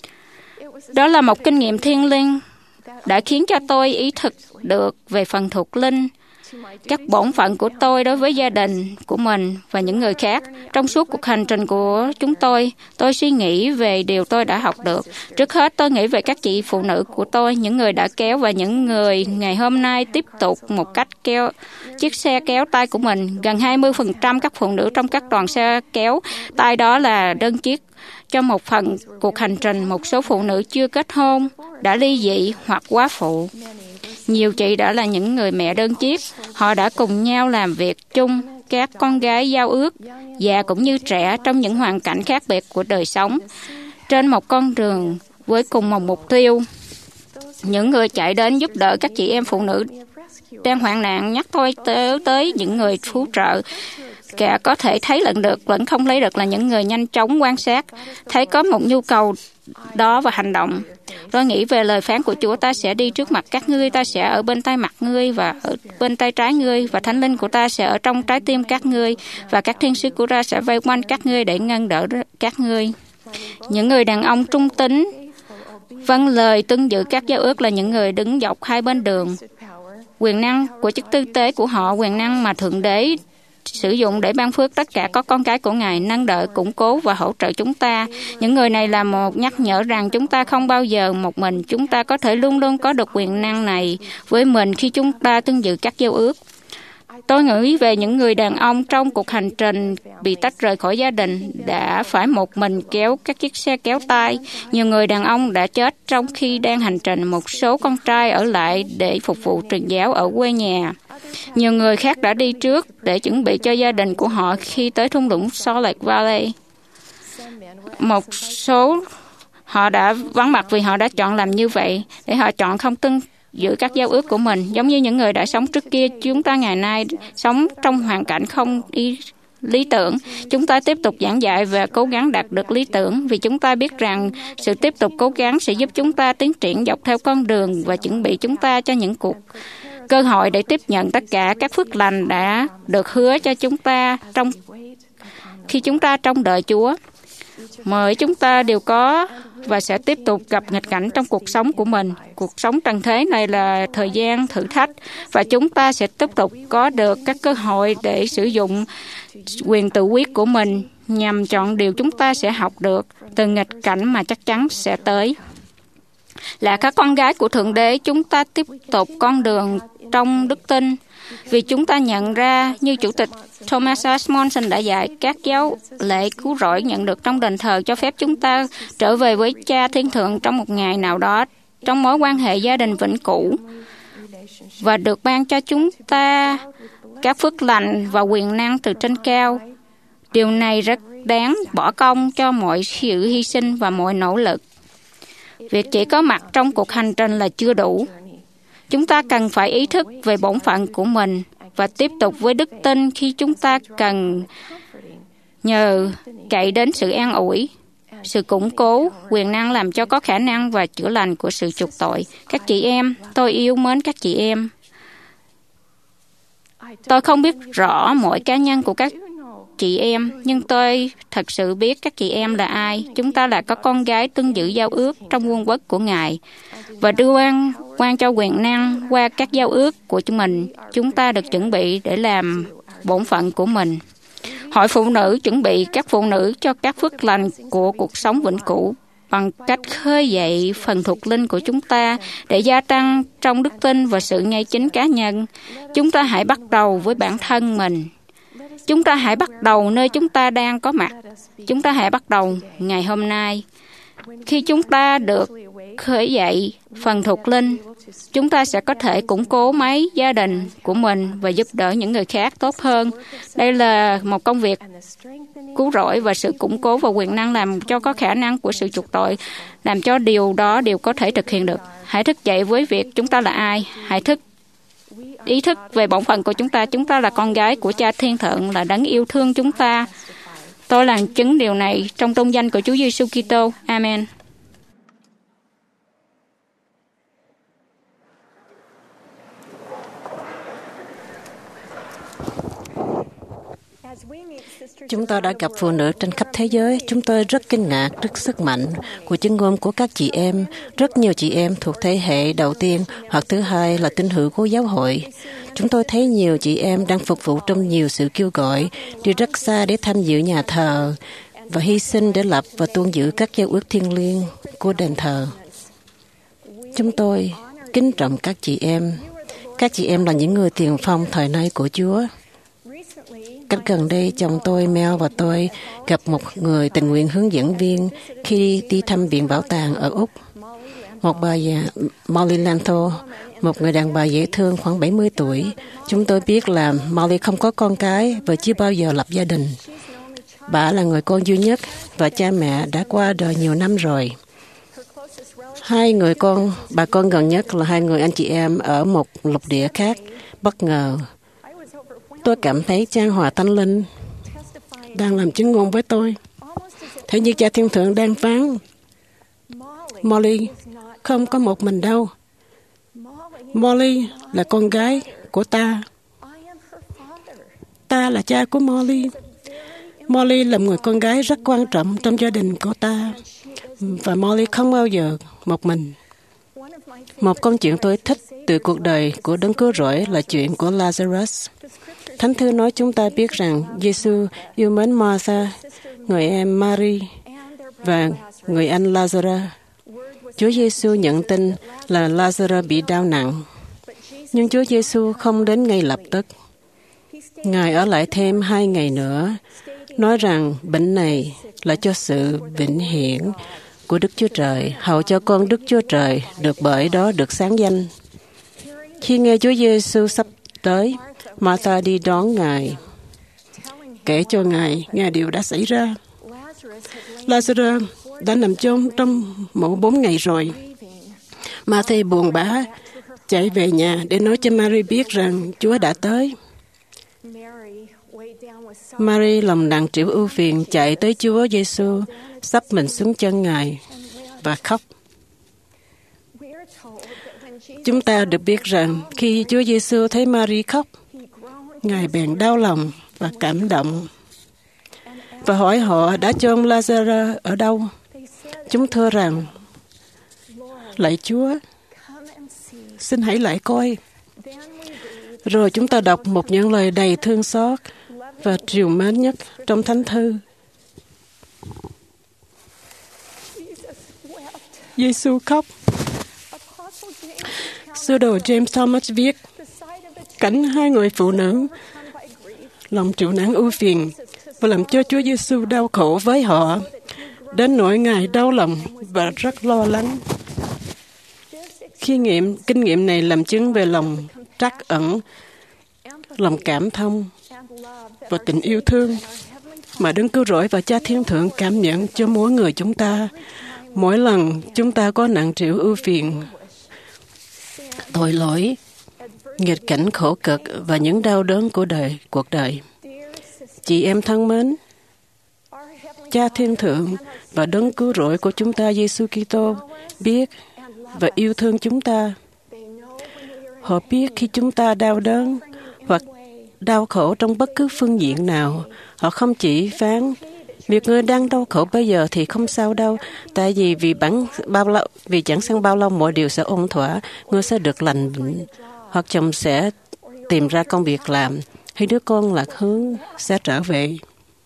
Đó là một kinh nghiệm thiêng liêng đã khiến cho tôi ý thức được về phần thuộc linh, các bổn phận của tôi đối với gia đình của mình và những người khác. Trong suốt cuộc hành trình của chúng tôi suy nghĩ về điều tôi đã học được. Trước hết, tôi nghĩ về các chị phụ nữ của tôi, những người đã kéo và những người ngày hôm nay tiếp tục một cách kéo chiếc xe kéo tay của mình. Gần 20% các phụ nữ trong các đoàn xe kéo tay đó là đơn chiếc. Trong một phần cuộc hành trình, một số phụ nữ chưa kết hôn, đã ly dị hoặc quá phụ. Nhiều chị đã là những người mẹ đơn chiếc. Họ đã cùng nhau làm việc chung, các con gái giao ước, già cũng như trẻ trong những hoàn cảnh khác biệt của đời sống, trên một con đường với cùng một mục tiêu. Những người chạy đến giúp đỡ các chị em phụ nữ đang hoạn nạn nhắc tôi tới những người cứu trợ. Cả có thể thấy lẫn được, lẫn không lấy được là những người nhanh chóng quan sát, thấy có một nhu cầu đó và hành động. Tôi nghĩ về lời phán của Chúa: ta sẽ đi trước mặt các ngươi, ta sẽ ở bên tay mặt ngươi và ở bên tay trái ngươi, và Thánh Linh của ta sẽ ở trong trái tim các ngươi, và các thiên sứ của ta sẽ vây quanh các ngươi để nâng đỡ các ngươi. Những người đàn ông trung tín, vâng lời tuân giữ các giao ước là những người đứng dọc hai bên đường. Quyền năng của chức tư tế của họ, quyền năng mà Thượng Đế sử dụng để ban phước tất cả các con cái của Ngài, nâng đỡ, củng cố và hỗ trợ chúng ta. Những người này là một nhắc nhở rằng chúng ta không bao giờ một mình. Chúng ta có thể luôn luôn có được quyền năng này với mình khi chúng ta tuân giữ các giao ước. Tôi nghĩ về những người đàn ông trong cuộc hành trình bị tách rời khỏi gia đình, đã phải một mình kéo các chiếc xe kéo tay. Nhiều người đàn ông đã chết trong khi đang hành trình. Một số con trai ở lại để phục vụ truyền giáo ở quê nhà. Nhiều người khác đã đi trước để chuẩn bị cho gia đình của họ khi tới thung lũng Salt Lake Valley. Một số họ đã vắng mặt vì họ đã chọn làm như vậy, để họ chọn không tuân giữ các giao ước của mình. Giống như những người đã sống trước kia, chúng ta ngày nay sống trong hoàn cảnh không lý tưởng. Chúng ta tiếp tục giảng dạy và cố gắng đạt được lý tưởng, vì chúng ta biết rằng sự tiếp tục cố gắng sẽ giúp chúng ta tiến triển dọc theo con đường và chuẩn bị chúng ta cho những cơ hội để tiếp nhận tất cả các phước lành đã được hứa cho chúng ta khi chúng ta trông đợi Chúa. Mỗi chúng ta đều có và sẽ tiếp tục gặp nghịch cảnh trong cuộc sống của mình. Cuộc sống trần thế này là thời gian thử thách và chúng ta sẽ tiếp tục có được các cơ hội để sử dụng quyền tự quyết của mình nhằm chọn điều chúng ta sẽ học được từ nghịch cảnh mà chắc chắn sẽ tới. Là các con gái của Thượng Đế, chúng ta tiếp tục con đường trong đức tin, vì chúng ta nhận ra như Chủ tịch Thomas S. Monson đã dạy, các giáo lễ cứu rỗi nhận được trong đền thờ cho phép chúng ta trở về với Cha Thiên Thượng trong một ngày nào đó, trong mối quan hệ gia đình vĩnh cửu, và được ban cho chúng ta các phước lành và quyền năng từ trên cao. Điều này rất đáng bỏ công cho mọi sự hy sinh và mọi nỗ lực. Việc chỉ có mặt trong cuộc hành trình là chưa đủ. Chúng ta cần phải ý thức về bổn phận của mình và tiếp tục với đức tin khi chúng ta cần nhờ cậy đến sự an ủi, sự củng cố, quyền năng làm cho có khả năng và chữa lành của sự chuộc tội. Các chị em, tôi yêu mến các chị em. Tôi không biết rõ mỗi cá nhân của các chị em, nhưng tôi thật sự biết các chị em là ai. Chúng ta là các con gái tuân giữ giao ước trong vương quốc của Ngài và đưa quan cho quyền năng qua các giao ước của chúng mình. Chúng ta được chuẩn bị để làm bổn phận của mình. Hội phụ nữ chuẩn bị các phụ nữ cho các phước lành của cuộc sống vĩnh cửu bằng cách khơi dậy phần thuộc linh của chúng ta để gia tăng trong đức tin và sự ngay chính cá nhân. Chúng ta hãy bắt đầu với bản thân mình. Chúng ta hãy bắt đầu nơi chúng ta đang có mặt. Chúng ta hãy bắt đầu ngày hôm nay. Khi chúng ta được khởi dậy phần thuộc linh, chúng ta sẽ có thể củng cố mấy gia đình của mình và giúp đỡ những người khác tốt hơn. Đây là một công việc cứu rỗi và sự củng cố và quyền năng làm cho có khả năng của sự chuộc tội, làm cho điều đó đều có thể thực hiện được. Hãy thức dậy với việc chúng ta là ai. Hãy ý thức về bổn phận của chúng ta. Chúng ta là con gái của Cha Thiên Thượng, là Đấng yêu thương chúng ta. Tôi làm chứng điều này trong tôn danh của Chúa Giêsu Kitô. Amen. Chúng tôi đã gặp phụ nữ trên khắp thế giới. Chúng tôi rất kinh ngạc trước sức mạnh của chứng ngôn của các chị em. Rất nhiều chị em thuộc thế hệ đầu tiên hoặc thứ hai là tín hữu của giáo hội. Chúng tôi thấy nhiều chị em đang phục vụ trong nhiều sự kêu gọi, đi rất xa để tham dự nhà thờ và hy sinh để lập và tuân giữ các giao ước thiêng liêng của đền thờ. Chúng tôi kính trọng các chị em. Các chị em là những người tiền phong thời nay của Chúa. Cách gần đây, chồng tôi, Mel và tôi gặp một người tình nguyện hướng dẫn viên khi đi thăm viện bảo tàng ở Úc. Một bà già, Molly Lanto, một người đàn bà dễ thương khoảng 70 tuổi. Chúng tôi biết là Molly không có con cái và chưa bao giờ lập gia đình. Bà là người con duy nhất và cha mẹ đã qua đời nhiều năm rồi. Hai người bà con gần nhất là hai người anh chị em ở một lục địa khác. Bất ngờ, tôi cảm thấy Trang Hòa Thánh Linh đang làm chứng ngôn với tôi. Thế như Cha Thiên Thượng đang phán, Molly không có một mình đâu. Molly là con gái của ta. Ta là cha của Molly. Molly là một người con gái rất quan trọng trong gia đình của ta. Và Molly không bao giờ một mình. Một câu chuyện tôi thích từ cuộc đời của Đấng Cứu Rỗi là chuyện của Lazarus. Thánh thư nói chúng ta biết rằng Giêsu yêu mến Martha, người em Mary và người anh Lazarus. Chúa Giêsu nhận tin là Lazarus bị đau nặng, nhưng Chúa Giêsu không đến ngay lập tức. Ngài ở lại thêm 2 ngày nữa, nói rằng bệnh này là cho sự vĩnh hiển của Đức Chúa Trời, hầu cho con Đức Chúa Trời được bởi đó được sáng danh. Khi nghe Chúa Giêsu sắp tới, Martha đi đón Ngài, kể cho Ngài nghe điều đã xảy ra. Lazarus đã nằm chôn trong mộ 4 ngày rồi. Martha buồn bã chạy về nhà để nói cho Mary biết rằng Chúa đã tới. Mary lòng nặng trĩu ưu phiền chạy tới Chúa Giêsu, sắp mình xuống chân Ngài và khóc. Chúng ta được biết rằng khi Chúa Giêsu thấy Mary khóc, Ngài bèn đau lòng và cảm động và hỏi họ đã chôn Lazarus ở đâu. Chúng thưa rằng, lạy Chúa, xin hãy lại coi. Rồi chúng ta đọc một những lời đầy thương xót và trìu mến nhất trong Thánh Thư. Giêsu khóc. Sứ đồ James Thomas viết, cảnh hai người phụ nữ lòng chịu nản ưu phiền và làm cho Chúa Giêsu đau khổ với họ, đến nỗi Ngài đau lòng và rất lo lắng. Kinh nghiệm này làm chứng về lòng trắc ẩn, lòng cảm thông và tình yêu thương mà Đấng Cứu Rỗi và Cha Thiên Thượng cảm nhận cho mỗi người chúng ta, mỗi lần chúng ta có nặng trĩu ưu phiền, tội lỗi, nghịch cảnh khổ cực và những đau đớn của cuộc đời. Chị em thân mến, Cha Thiên Thượng và Đấng Cứu Rỗi của chúng ta Giêsu Kitô biết và yêu thương chúng ta. Họ biết khi chúng ta đau đớn hoặc đau khổ trong bất cứ phương diện nào, họ không chỉ phán việc ngươi đang đau khổ bây giờ thì không sao đâu, tại vì chẳng sang bao lâu mọi điều sẽ ổn thỏa, ngươi sẽ được lành bệnh, hoặc chồng sẽ tìm ra công việc làm, hay đứa con lạc hướng sẽ trở về.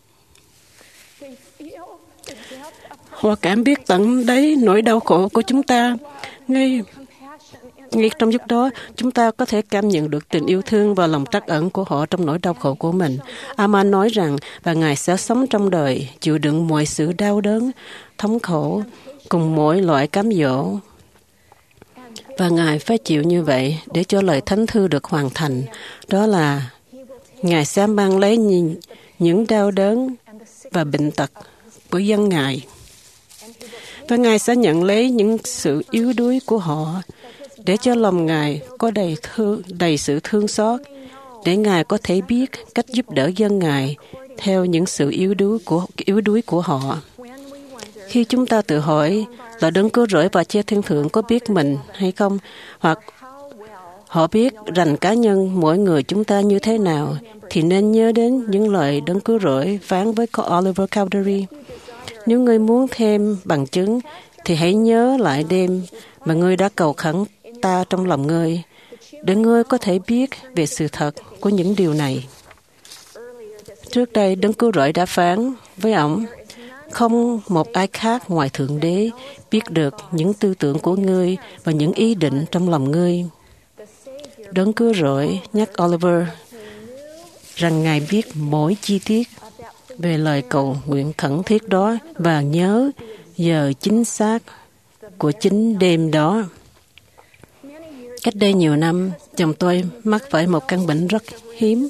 Họ cảm biết tận đáy nỗi đau khổ của chúng ta. Ngay trong lúc đó, chúng ta có thể cảm nhận được tình yêu thương và lòng trắc ẩn của họ trong nỗi đau khổ của mình. Aman nói rằng, và Ngài sẽ sống trong đời, chịu đựng mọi sự đau đớn, thống khổ, cùng mỗi loại cám dỗ. Và Ngài phải chịu như vậy để cho lời Thánh Thư được hoàn thành. Đó là Ngài sẽ mang lấy những đau đớn và bệnh tật của dân Ngài. Và Ngài sẽ nhận lấy những sự yếu đuối của họ để cho lòng Ngài có đầy sự thương xót, để Ngài có thể biết cách giúp đỡ dân Ngài theo những sự yếu đuối của họ. Khi chúng ta tự hỏi là Đấng Cứu Rỗi và Cha Thiên Thượng có biết mình hay không, hoặc họ biết rành cá nhân mỗi người chúng ta như thế nào, thì nên nhớ đến những lời Đấng Cứu Rỗi phán với Oliver Cowdery. Nếu ngươi muốn thêm bằng chứng, thì hãy nhớ lại đêm mà ngươi đã cầu khẩn ta trong lòng ngươi, để ngươi có thể biết về sự thật của những điều này. Trước đây, Đấng Cứu Rỗi đã phán với ổng, không một ai khác ngoài Thượng Đế biết được những tư tưởng của ngươi và những ý định trong lòng ngươi. Đấng Cứu Rỗi nhắc Oliver rằng Ngài biết mỗi chi tiết về lời cầu nguyện khẩn thiết đó và nhớ giờ chính xác của chính đêm đó. Cách đây nhiều năm, chồng tôi mắc phải một căn bệnh rất hiếm.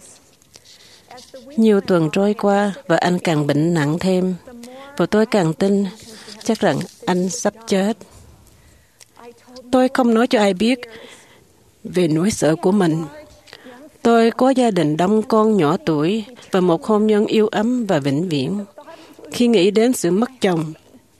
Nhiều tuần trôi qua và anh càng bệnh nặng thêm, và tôi càng tin chắc rằng anh sắp chết. Tôi không nói cho ai biết về nỗi sợ của mình. Tôi có gia đình đông con nhỏ tuổi và một hôn nhân yêu ấm và vĩnh viễn. Khi nghĩ đến sự mất chồng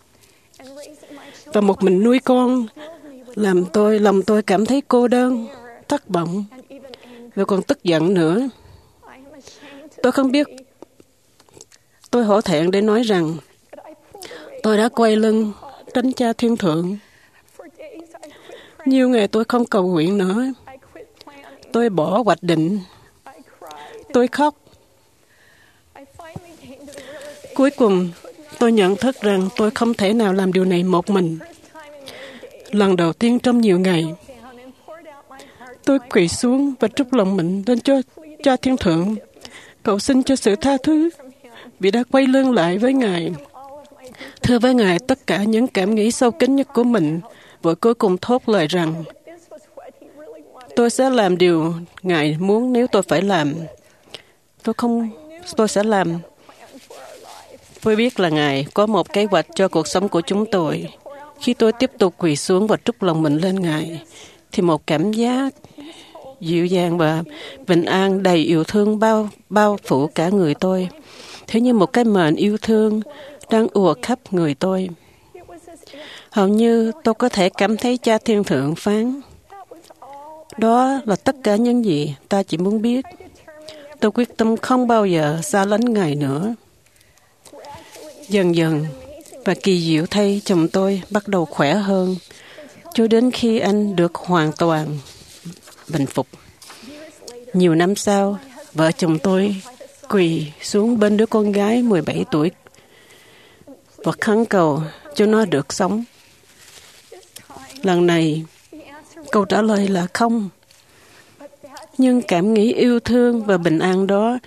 và một mình nuôi con, lòng tôi cảm thấy cô đơn, thất vọng và còn tức giận nữa. Tôi không biết. Tôi hổ thẹn để nói rằng tôi đã quay lưng tránh Cha Thiên Thượng. Nhiều ngày tôi không cầu nguyện nữa. Tôi bỏ hoạch định. Tôi khóc. Cuối cùng, tôi nhận thức rằng tôi không thể nào làm điều này một mình. Lần đầu tiên trong nhiều ngày, tôi quỳ xuống và trút lòng mình lên cho Cha Thiên Thượng, cầu xin cho sự tha thứ vì đã quay lưng lại với Ngài. Thưa với Ngài tất cả những cảm nghĩ sâu kín nhất của mình, và cuối cùng thốt lời rằng tôi sẽ làm điều Ngài muốn nếu tôi phải làm. Tôi sẽ làm. Tôi biết là Ngài có một kế hoạch cho cuộc sống của chúng tôi. Khi tôi tiếp tục quỳ xuống và trút lòng mình lên Ngài, thì một cảm giác dịu dàng và bình an đầy yêu thương bao phủ cả người tôi. Thế như một cái mền yêu thương đang ùa khắp người tôi. Hầu như tôi có thể cảm thấy Cha Thiên Thượng phán, đó là tất cả những gì ta chỉ muốn biết. Tôi quyết tâm không bao giờ xa lánh Ngài nữa. Dần dần và kỳ diệu thay, chồng tôi bắt đầu khỏe hơn, cho đến khi anh được hoàn toàn bình phục. Nhiều năm sau, vợ chồng tôi quỳ xuống bên đứa con gái 17 tuổi và khấn cầu cho nó được sống. Lần này, câu trả lời là không. Nhưng cảm nghĩ yêu thương và bình an đó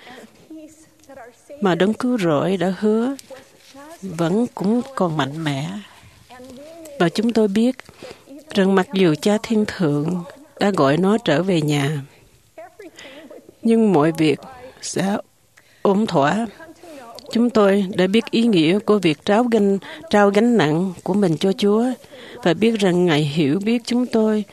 mà Đấng Cứu Rỗi đã hứa vẫn cũng còn mạnh mẽ. Và chúng tôi biết rằng mặc dù Cha Thiên Thượng đã gọi nó trở về nhà, nhưng mọi việc sẽ ổn thỏa. Chúng tôi đã biết ý nghĩa của việc trao gánh nặng của mình cho Chúa và biết rằng Ngài hiểu biết chúng tôi,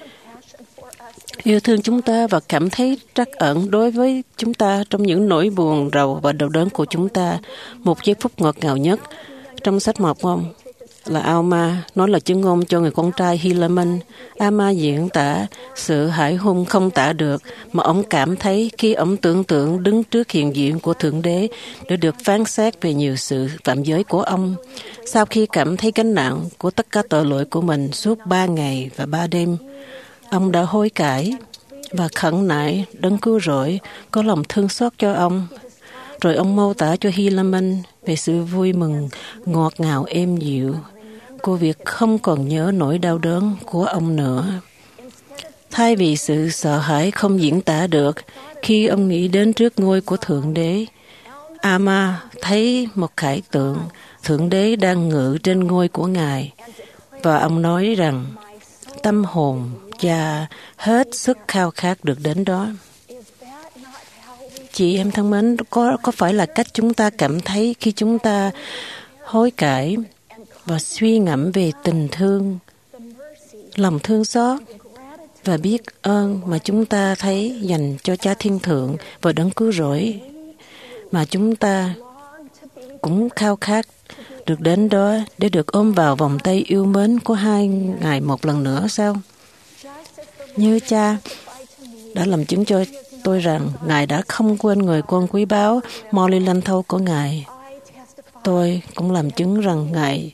yêu thương chúng ta và cảm thấy trắc ẩn đối với chúng ta trong những nỗi buồn, rầu và đau đớn của chúng ta. Một giây phút ngọt ngào nhất trong sách Mộc Ngôn là Alma nói là chứng ngôn cho người con trai Helaman. Alma diễn tả sự hãi hùng không tả được mà ông cảm thấy khi ông tưởng tượng đứng trước hiện diện của Thượng Đế để được phán xét về nhiều sự phạm giới của ông. Sau khi cảm thấy gánh nặng của tất cả tội lỗi của mình suốt 3 ngày và 3 đêm, ông đã hối cải và khẩn nại Đấng Cứu Rỗi có lòng thương xót cho ông. Rồi ông mô tả cho Helaman về sự vui mừng ngọt ngào êm dịu của việc không còn nhớ nỗi đau đớn của ông nữa. Thay vì sự sợ hãi không diễn tả được khi ông nghĩ đến trước ngôi của Thượng Đế, Alma thấy một khải tượng Thượng Đế đang ngự trên ngôi của Ngài, và ông nói rằng tâm hồn cha hết sức khao khát được đến đó. Chị em thân mến, có phải là cách chúng ta cảm thấy khi chúng ta hối cải và suy ngẫm về tình thương, lòng thương xót và biết ơn mà chúng ta thấy dành cho Cha Thiên Thượng và Đấng Cứu Rỗi, mà chúng ta cũng khao khát được đến đó để được ôm vào vòng tay yêu mến của hai Ngài một lần nữa sao? Như Cha đã làm chứng cho tôi rằng Ngài đã không quên người con quý báu Molly Lanthau của Ngài. Tôi cũng làm chứng rằng Ngài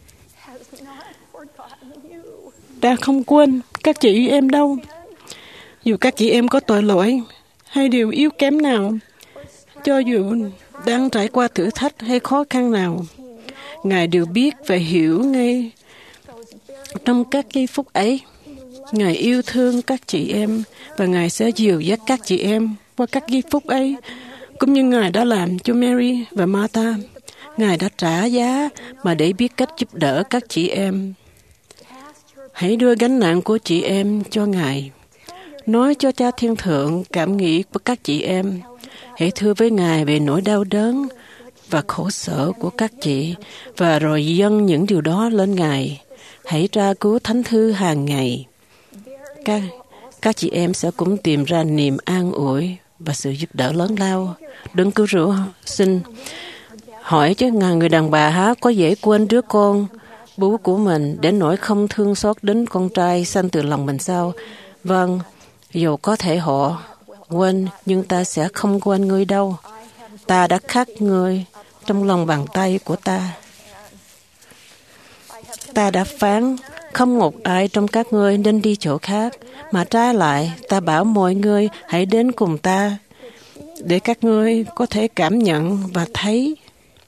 đã không quên các chị em đâu. Dù các chị em có tội lỗi hay điều yếu kém nào, cho dù đang trải qua thử thách hay khó khăn nào, Ngài đều biết và hiểu ngay trong các giây phút ấy. Ngài yêu thương các chị em và Ngài sẽ dìu dắt các chị em qua các giây phút ấy, cũng như Ngài đã làm cho Mary và Martha. Ngài đã trả giá mà để biết cách giúp đỡ các chị em. Hãy đưa gánh nặng của chị em cho Ngài. Nói cho Cha Thiên Thượng cảm nghĩ của các chị em. Hãy thưa với Ngài về nỗi đau đớn và khổ sở của các chị, và rồi dâng những điều đó lên Ngài. Hãy tra cứu Thánh Thư hàng ngày. Các chị em sẽ cũng tìm ra niềm an ủi và sự giúp đỡ lớn lao. Đừng cứu rủa xin hỏi chứ người đàn bà có dễ quên đứa con bú của mình đến nỗi không thương xót đến con trai sanh từ lòng mình sao? Vâng, dù có thể họ quên, nhưng ta sẽ không quên ngươi đâu. Ta đã khắc ngươi trong lòng bàn tay của ta. Ta đã phán không một ai trong các ngươi nên đi chỗ khác, mà trái lại ta bảo mọi người hãy đến cùng ta, để các ngươi có thể cảm nhận và thấy.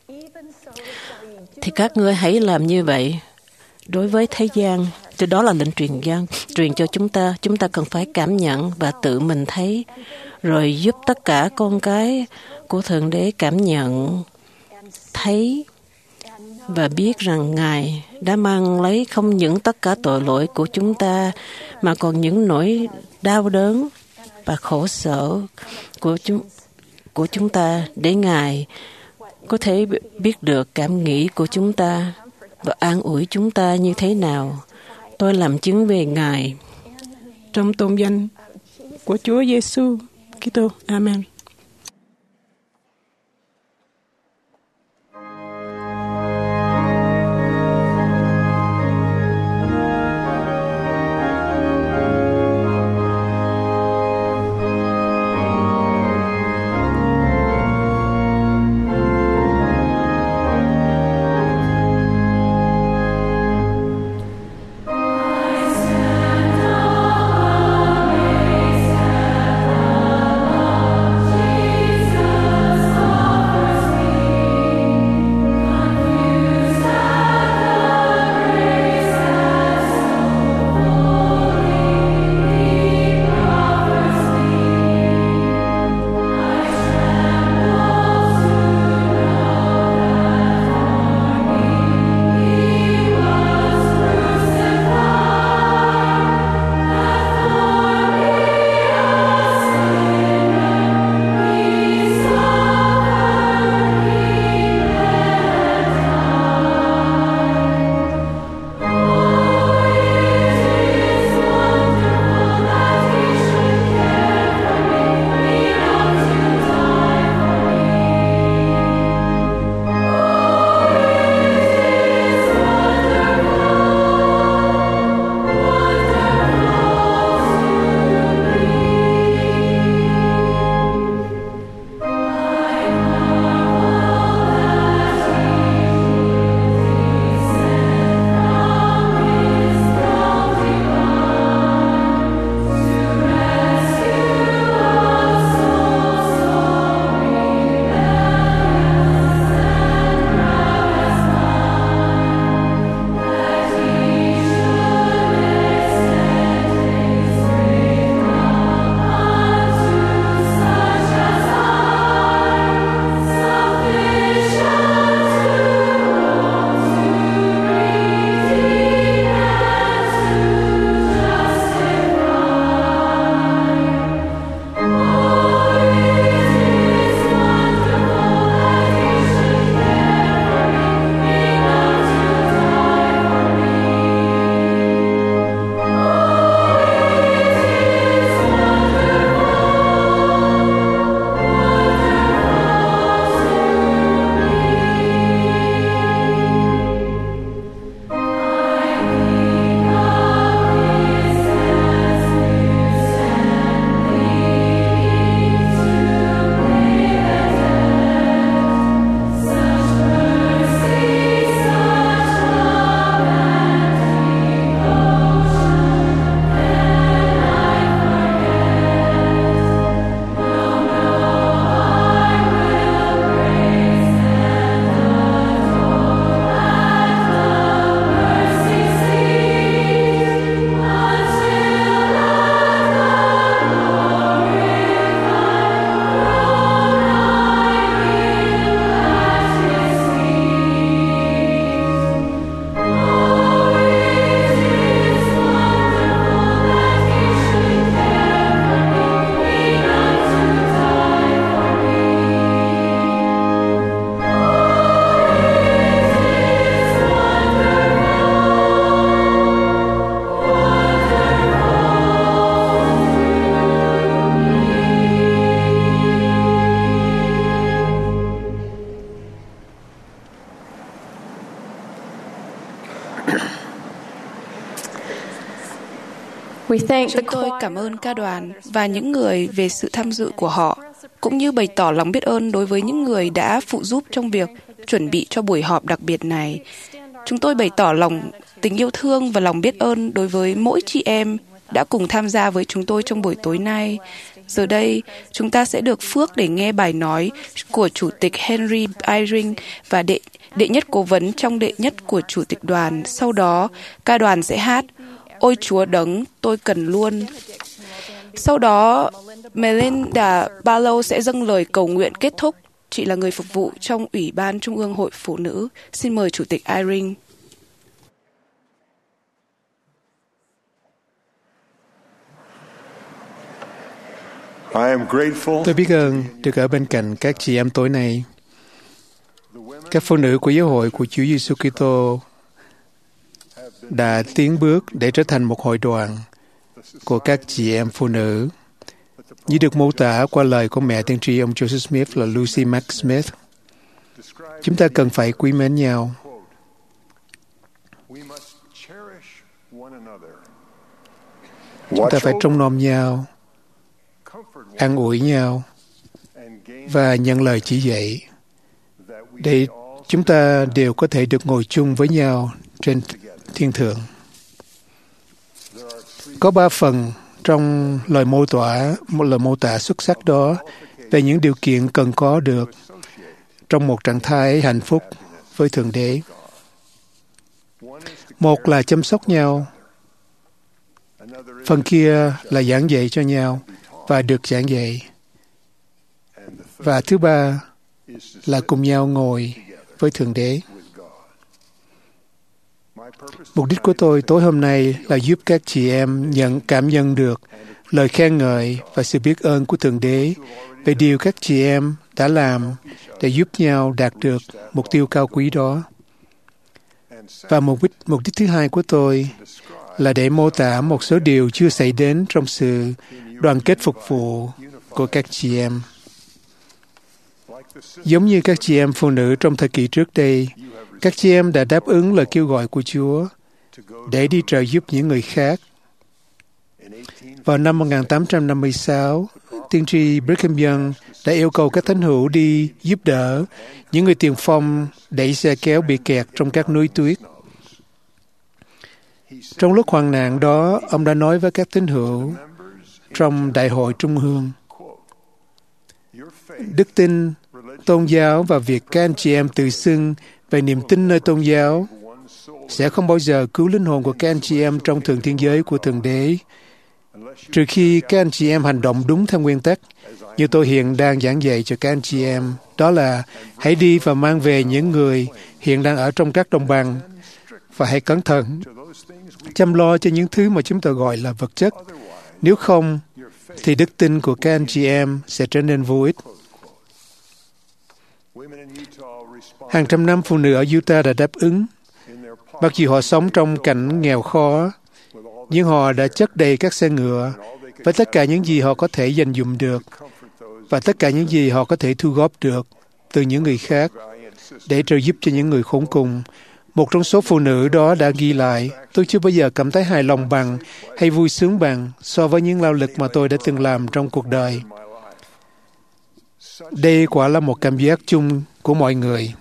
Thì các ngươi hãy làm như vậy đối với thế gian. Thì đó là lệnh truyền cho chúng ta. Chúng ta cần phải cảm nhận và tự mình thấy, rồi giúp tất cả con cái của Thượng Đế cảm nhận, thấy và biết rằng Ngài đã mang lấy không những tất cả tội lỗi của chúng ta, mà còn những nỗi đau đớn và khổ sở của chúng ta, để Ngài có thể biết được cảm nghĩ của chúng ta và an ủi chúng ta như thế nào. Tôi làm chứng về Ngài. Trong tôn danh của Chúa Giêsu Kitô. Amen. Chúng tôi cảm ơn ca đoàn và những người về sự tham dự của họ, cũng như bày tỏ lòng biết ơn đối với những người đã phụ giúp trong việc chuẩn bị cho buổi họp đặc biệt này. Chúng tôi bày tỏ lòng tình yêu thương và lòng biết ơn đối với mỗi chị em đã cùng tham gia với chúng tôi trong buổi tối nay. Giờ đây, chúng ta sẽ được phước để nghe bài nói của Chủ tịch Henry Eyring và đệ nhất cố vấn trong đệ nhất của Chủ tịch đoàn. Sau đó, ca đoàn sẽ hát Ôi Chúa Đấng, tôi cần luôn. Sau đó, Melinda Barlow sẽ dâng lời cầu nguyện kết thúc. Chị là người phục vụ trong Ủy ban Trung ương Hội Phụ Nữ. Xin mời Chủ tịch Eyring. Tôi biết ơn được ở bên cạnh các chị em tối nay. Các phụ nữ của giáo hội của Chúa Giêsu Kitô đã tiến bước để trở thành một hội đoàn của các chị em phụ nữ, như được mô tả qua lời của mẹ tiên tri ông Joseph Smith là Lucy Mack Smith. Chúng ta cần phải quý mến nhau. Chúng ta phải trông nom nhau, an ủi nhau và nhận lời chỉ dạy để chúng ta đều có thể được ngồi chung với nhau trên thiên thượng. Có 3 phần trong lời mô tả xuất sắc đó về những điều kiện cần có được trong một trạng thái hạnh phúc với Thượng Đế. Một là chăm sóc nhau, phần kia là giảng dạy cho nhau và được giảng dạy, và thứ ba là cùng nhau ngồi với Thượng Đế. Mục đích của tôi tối hôm nay là giúp các chị em cảm nhận được lời khen ngợi và sự biết ơn của Thượng Đế về điều các chị em đã làm để giúp nhau đạt được mục tiêu cao quý đó. Và mục đích thứ hai của tôi là để mô tả một số điều chưa xảy đến trong sự đoàn kết phục vụ của các chị em. Giống như các chị em phụ nữ trong thời kỳ trước đây, các chị em đã đáp ứng lời kêu gọi của Chúa để đi trợ giúp những người khác. Vào năm 1856, tiên tri Brigham Young đã yêu cầu các thánh hữu đi giúp đỡ những người tiền phong đẩy xe kéo bị kẹt trong các núi tuyết. Trong lúc hoạn nạn đó, ông đã nói với các tín hữu trong Đại hội Trung ương: đức tin, tôn giáo và việc các anh chị em tự xưng về niềm tin nơi tôn giáo sẽ không bao giờ cứu linh hồn của các anh chị em trong thượng thiên giới của Thượng Đế, trừ khi các anh chị em hành động đúng theo nguyên tắc như tôi hiện đang giảng dạy cho các anh chị em. Đó là hãy đi và mang về những người hiện đang ở trong các đồng bằng, và hãy cẩn thận chăm lo cho những thứ mà chúng ta gọi là vật chất. Nếu không, thì đức tin của các anh chị em sẽ trở nên vô ích. Hàng trăm năm phụ nữ ở Utah đã đáp ứng. Mặc dù họ sống trong cảnh nghèo khó, nhưng họ đã chất đầy các xe ngựa với tất cả những gì họ có thể dành dụm được và tất cả những gì họ có thể thu góp được từ những người khác để trợ giúp cho những người khốn cùng. Một trong số phụ nữ đó đã ghi lại: tôi chưa bao giờ cảm thấy hài lòng bằng hay vui sướng bằng so với những lao lực mà tôi đã từng làm trong cuộc đời. Đây quả là một cảm giác chung của mọi người.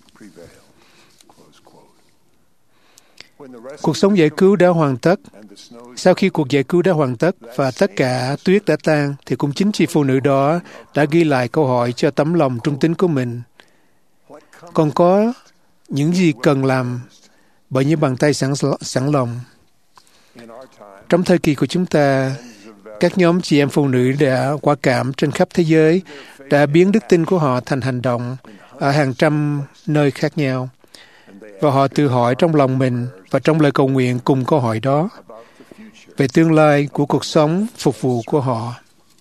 Cuộc sống giải cứu đã hoàn tất. Sau khi cuộc giải cứu đã hoàn tất và tất cả tuyết đã tan, thì cũng chính chị phụ nữ đó đã ghi lại câu hỏi cho tấm lòng trung tín của mình: còn có những gì cần làm bởi những bàn tay sẵn lòng. Trong thời kỳ của chúng ta, các nhóm chị em phụ nữ đã quả cảm trên khắp thế giới đã biến đức tin của họ thành hành động ở hàng trăm nơi khác nhau. Và họ tự hỏi trong lòng mình và trong lời cầu nguyện cùng câu hỏi đó về tương lai của cuộc sống phục vụ của họ.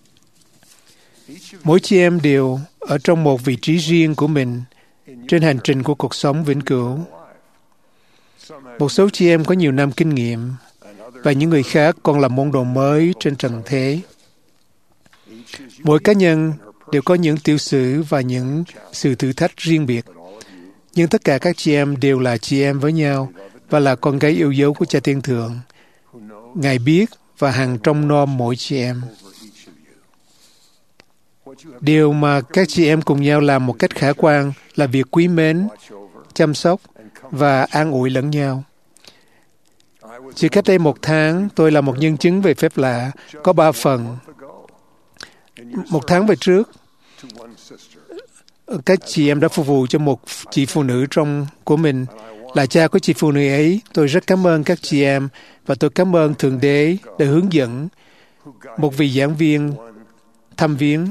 Mỗi chị em đều ở trong một vị trí riêng của mình trên hành trình của cuộc sống vĩnh cửu. Một số chị em có nhiều năm kinh nghiệm và những người khác còn là môn đồ mới trên trần thế. Mỗi cá nhân đều có những tiểu sử và những sự thử thách riêng biệt. Nhưng tất cả các chị em đều là chị em với nhau và là con gái yêu dấu của Cha Thiên Thượng. Ngài biết và hằng trông nom mỗi chị em. Điều mà các chị em cùng nhau làm một cách khả quan là việc quý mến, chăm sóc và an ủi lẫn nhau. Chỉ cách đây 1 tháng, tôi là một nhân chứng về phép lạ có 3 phần. 1 tháng về trước, các chị em đã phục vụ cho một chị phụ nữ của mình. Là cha của chị phụ nữ ấy, tôi rất cảm ơn các chị em và tôi cảm ơn Thượng Đế đã hướng dẫn một vị giảng viên thăm viếng.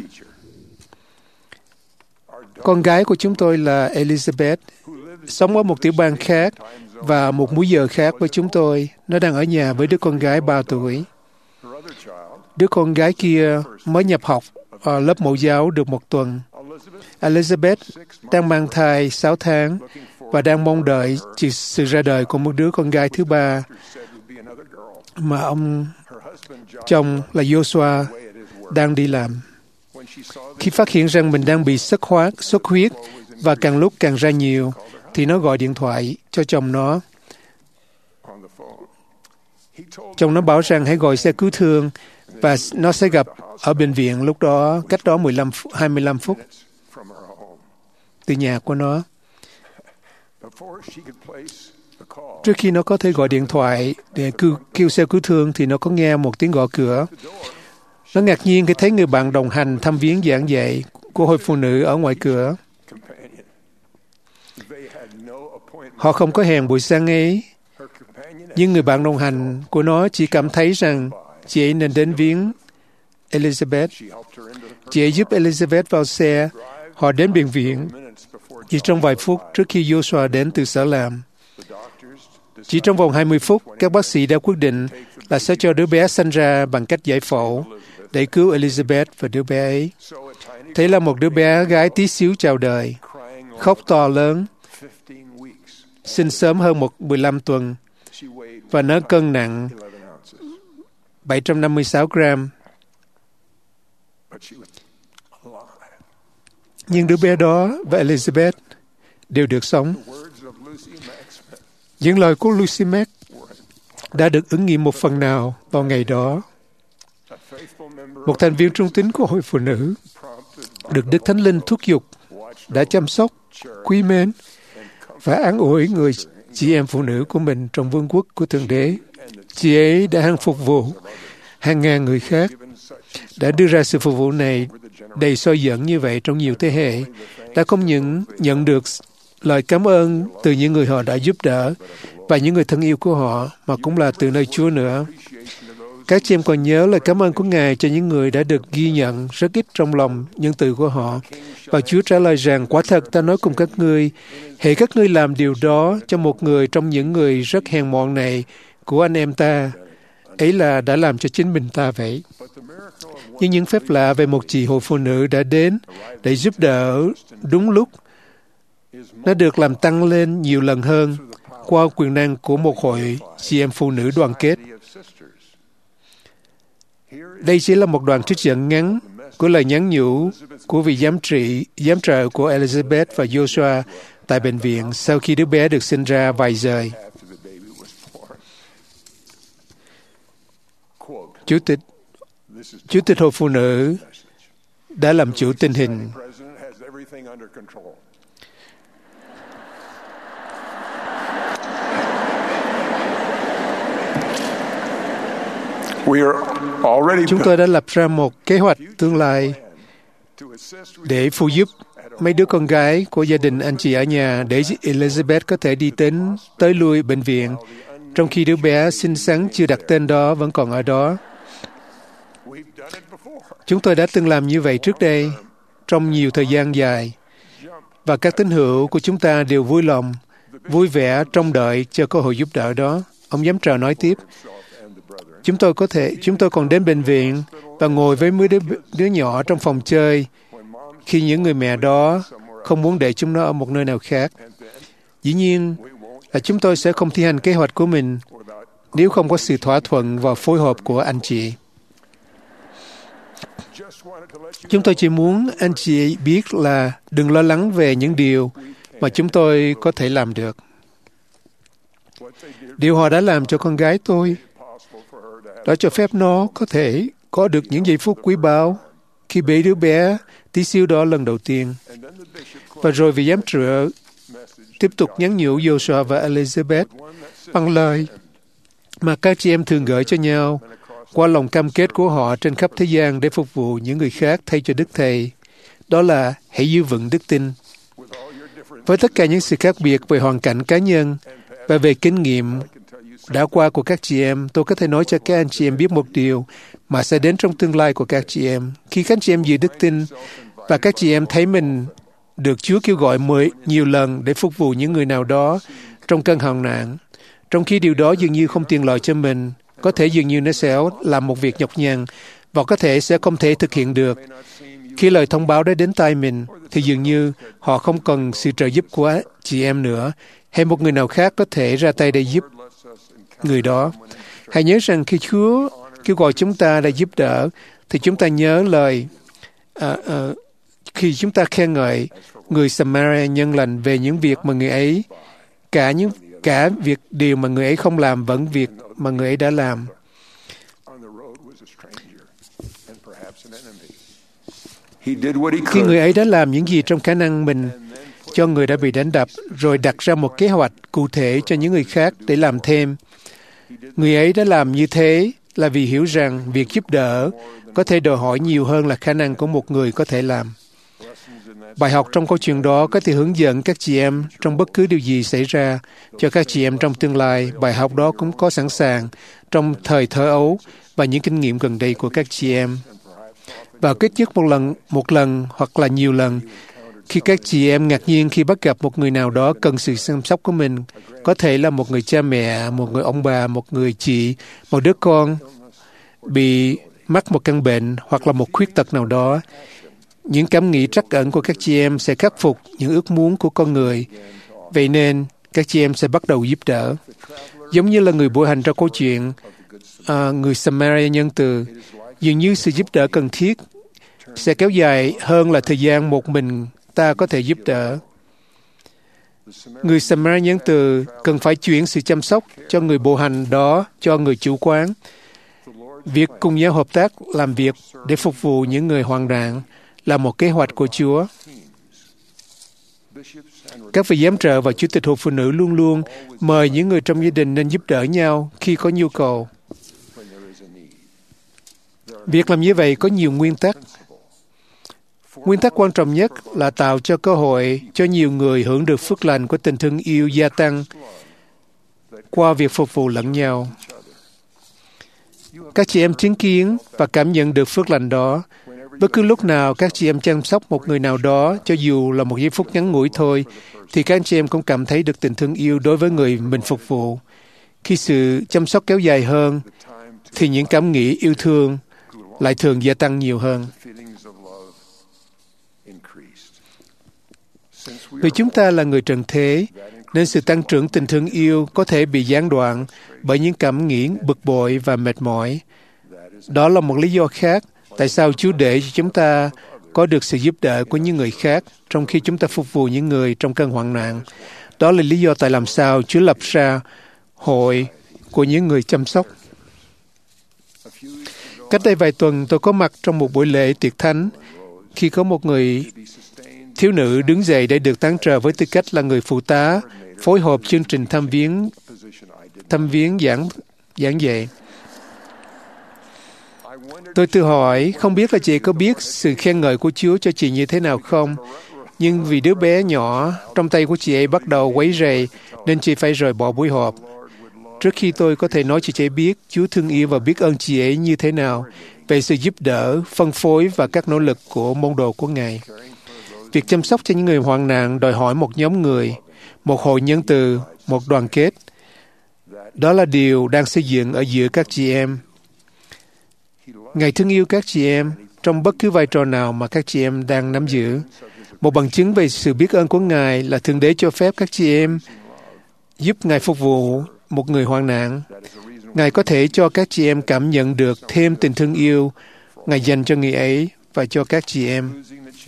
Con gái của chúng tôi là Elizabeth, sống ở một tiểu bang khác và một múi giờ khác với chúng tôi. Nó đang ở nhà với đứa con gái 3 tuổi. Đứa con gái kia mới nhập học ở lớp mẫu giáo được 1 tuần. Elizabeth đang mang thai 6 tháng và đang mong đợi sự ra đời của một đứa con gái thứ ba mà ông chồng là Joshua đang đi làm. Khi phát hiện rằng mình đang bị xuất huyết và càng lúc càng ra nhiều, thì nó gọi điện thoại cho chồng nó. Chồng nó bảo rằng hãy gọi xe cứu thương và nó sẽ gặp ở bệnh viện lúc đó, cách đó 25 phút từ nhà của nó. Trước khi nó có thể gọi điện thoại để kêu xe cứu thương thì nó có nghe một tiếng gõ cửa. Nó ngạc nhiên khi thấy người bạn đồng hành thăm viếng giảng dạy của hội phụ nữ ở ngoài cửa. Họ không có hẹn buổi sáng ấy, nhưng người bạn đồng hành của nó chỉ cảm thấy rằng chị ấy nên đến viếng Elizabeth. Chị ấy giúp Elizabeth vào xe. Họ đến bệnh viện chỉ trong vài phút trước khi Joshua đến từ sở làm. Chỉ trong vòng 20 phút, các bác sĩ đã quyết định là sẽ cho đứa bé sinh ra bằng cách giải phẫu để cứu Elizabeth và đứa bé ấy. Thế là một đứa bé gái tí xíu chào đời, khóc to lớn, sinh sớm hơn 15 tuần và nó cân nặng 756 gram. Nhưng đứa bé đó và Elizabeth đều được sống. Những lời của Lucy Mack đã được ứng nghiệm một phần nào vào ngày đó. Một thành viên trung tín của hội phụ nữ được Đức Thánh Linh thúc giục đã chăm sóc, quý mến và an ủi người chị em phụ nữ của mình trong vương quốc của Thượng Đế. Chị ấy đã hàng phục vụ hàng ngàn người khác, đã đưa ra sự phục vụ này đầy soi dẫn như vậy trong nhiều thế hệ, đã không những nhận được lời cảm ơn từ những người họ đã giúp đỡ và những người thân yêu của họ, mà cũng là từ nơi Chúa nữa. Các chị em còn nhớ lời cảm ơn của Ngài cho những người đã được ghi nhận rất ít trong lòng nhân từ của họ. Và Chúa trả lời rằng, quả thật ta nói cùng các ngươi, hễ các ngươi làm điều đó cho một người trong những người rất hèn mọn này của anh em ta, ấy là đã làm cho chính mình ta vậy. Nhưng những phép lạ về một chị hội phụ nữ đã đến để giúp đỡ đúng lúc, nó được làm tăng lên nhiều lần hơn qua quyền năng của một hội chị em phụ nữ đoàn kết. Đây chỉ là một đoạn trích dẫn ngắn của lời nhắn nhủ của vị giám trợ của Elizabeth và Joshua tại bệnh viện sau khi đứa bé được sinh ra vài giờ. Chủ tịch hội phụ nữ đã làm chủ tình hình. Chúng tôi đã lập ra một kế hoạch tương lai để phụ giúp mấy đứa con gái của gia đình anh chị ở nhà để Elizabeth có thể đi tới lui bệnh viện trong khi đứa bé xinh xắn chưa đặt tên đó vẫn còn ở đó. Chúng tôi đã từng làm như vậy trước đây trong nhiều thời gian dài, và các tín hữu của chúng ta đều vui lòng, vui vẻ trông đợi cho cơ hội giúp đỡ đó. Ông giám trợ nói tiếp, chúng tôi còn đến bệnh viện và ngồi với mấy đứa nhỏ trong phòng chơi khi những người mẹ đó không muốn để chúng nó ở một nơi nào khác. Dĩ nhiên là chúng tôi sẽ không thi hành kế hoạch của mình nếu không có sự thỏa thuận và phối hợp của anh chị. Chúng tôi chỉ muốn anh chị biết là đừng lo lắng về những điều mà chúng tôi có thể làm được. Điều họ đã làm cho con gái tôi đã cho phép nó có thể có được những giây phút quý báu khi bế đứa bé tí xíu đó lần đầu tiên. Và rồi vị giám trợ tiếp tục nhắn nhủ Joshua và Elizabeth bằng lời mà các chị em thường gửi cho nhau qua lòng cam kết của họ trên khắp thế gian để phục vụ những người khác thay cho Đức Thầy. Đó là hãy giữ vững đức tin. Với tất cả những sự khác biệt về hoàn cảnh cá nhân và về kinh nghiệm đã qua của các chị em, tôi có thể nói cho các anh chị em biết một điều mà sẽ đến trong tương lai của các chị em. Khi các chị em giữ đức tin và các chị em thấy mình được Chúa kêu gọi nhiều lần để phục vụ những người nào đó trong cơn hoạn nạn, trong khi điều đó dường như không tiện lợi cho mình, có thể dường như nó sẽ làm một việc nhọc nhằn và có thể sẽ không thể thực hiện được. Khi lời thông báo đã đến tai mình, thì dường như họ không cần sự trợ giúp của chị em nữa, hay một người nào khác có thể ra tay để giúp người đó. Hãy nhớ rằng khi Chúa kêu gọi chúng ta để giúp đỡ, thì chúng ta nhớ lời khi chúng ta khen ngợi người Samaria nhân lành về những việc mà người ấy, cả việc điều mà người ấy không làm vẫn việc mà người ấy đã làm. Khi người ấy đã làm những gì trong khả năng mình cho người đã bị đánh đập, rồi đặt ra một kế hoạch cụ thể cho những người khác để làm thêm. Người ấy đã làm như thế là vì hiểu rằng việc giúp đỡ có thể đòi hỏi nhiều hơn là khả năng của một người có thể làm. Bài học trong câu chuyện đó có thể hướng dẫn các chị em trong bất cứ điều gì xảy ra cho các chị em trong tương lai. Bài học đó cũng có sẵn sàng trong thời thơ ấu và những kinh nghiệm gần đây của các chị em. Và kết thúc một lần hoặc là nhiều lần, khi các chị em ngạc nhiên khi bắt gặp một người nào đó cần sự chăm sóc của mình, có thể là một người cha mẹ, một người ông bà, một người chị, một đứa con bị mắc một căn bệnh hoặc là một khuyết tật nào đó, những cảm nghĩ trắc ẩn của các chị em sẽ khắc phục những ước muốn của con người. Vậy nên, các chị em sẽ bắt đầu giúp đỡ. Giống như là người bộ hành trong câu chuyện người Samaria nhân từ, dường như sự giúp đỡ cần thiết sẽ kéo dài hơn là thời gian một mình ta có thể giúp đỡ. Người Samaria nhân từ cần phải chuyển sự chăm sóc cho người bộ hành đó cho người chủ quán. Việc cùng nhau hợp tác làm việc để phục vụ những người hoạn nạn là một kế hoạch của Chúa. Các vị giám trợ và chủ tịch hội phụ nữ luôn luôn mời những người trong gia đình nên giúp đỡ nhau khi có nhu cầu. Việc làm như vậy có nhiều nguyên tắc. Nguyên tắc quan trọng nhất là tạo cho cơ hội cho nhiều người hưởng được phước lành của tình thương yêu gia tăng qua việc phục vụ lẫn nhau. Các chị em chứng kiến và cảm nhận được phước lành đó. Bất cứ lúc nào các chị em chăm sóc một người nào đó, cho dù là một giây phút ngắn ngủi thôi, thì các chị em cũng cảm thấy được tình thương yêu đối với người mình phục vụ. Khi sự chăm sóc kéo dài hơn, thì những cảm nghĩ yêu thương lại thường gia tăng nhiều hơn. Vì chúng ta là người trần thế, nên sự tăng trưởng tình thương yêu có thể bị gián đoạn bởi những cảm nghĩ bực bội và mệt mỏi. Đó là một lý do khác tại sao Chúa để cho chúng ta có được sự giúp đỡ của những người khác trong khi chúng ta phục vụ những người trong cơn hoạn nạn. Đó là lý do tại làm sao Chúa lập ra hội của những người chăm sóc. Cách đây vài tuần, tôi có mặt trong một buổi lễ tiệc thánh khi có một người thiếu nữ đứng dậy để được tán trợ với tư cách là người phụ tá phối hợp chương trình thăm viếng giảng dạy. Tôi tự hỏi, không biết là chị có biết sự khen ngợi của Chúa cho chị như thế nào không? Nhưng vì đứa bé nhỏ trong tay của chị ấy bắt đầu quấy rầy, nên chị phải rời bỏ buổi họp. Trước khi tôi có thể nói cho chị ấy biết Chúa thương yêu và biết ơn chị ấy như thế nào về sự giúp đỡ, phân phối và các nỗ lực của môn đồ của Ngài. Việc chăm sóc cho những người hoạn nạn đòi hỏi một nhóm người, một hội nhân từ, một đoàn kết. Đó là điều đang xây dựng ở giữa các chị em. Ngài thương yêu các chị em trong bất cứ vai trò nào mà các chị em đang nắm giữ. Một bằng chứng về sự biết ơn của Ngài là Thượng Đế cho phép các chị em giúp Ngài phục vụ một người hoạn nạn. Ngài có thể cho các chị em cảm nhận được thêm tình thương yêu Ngài dành cho người ấy và cho các chị em.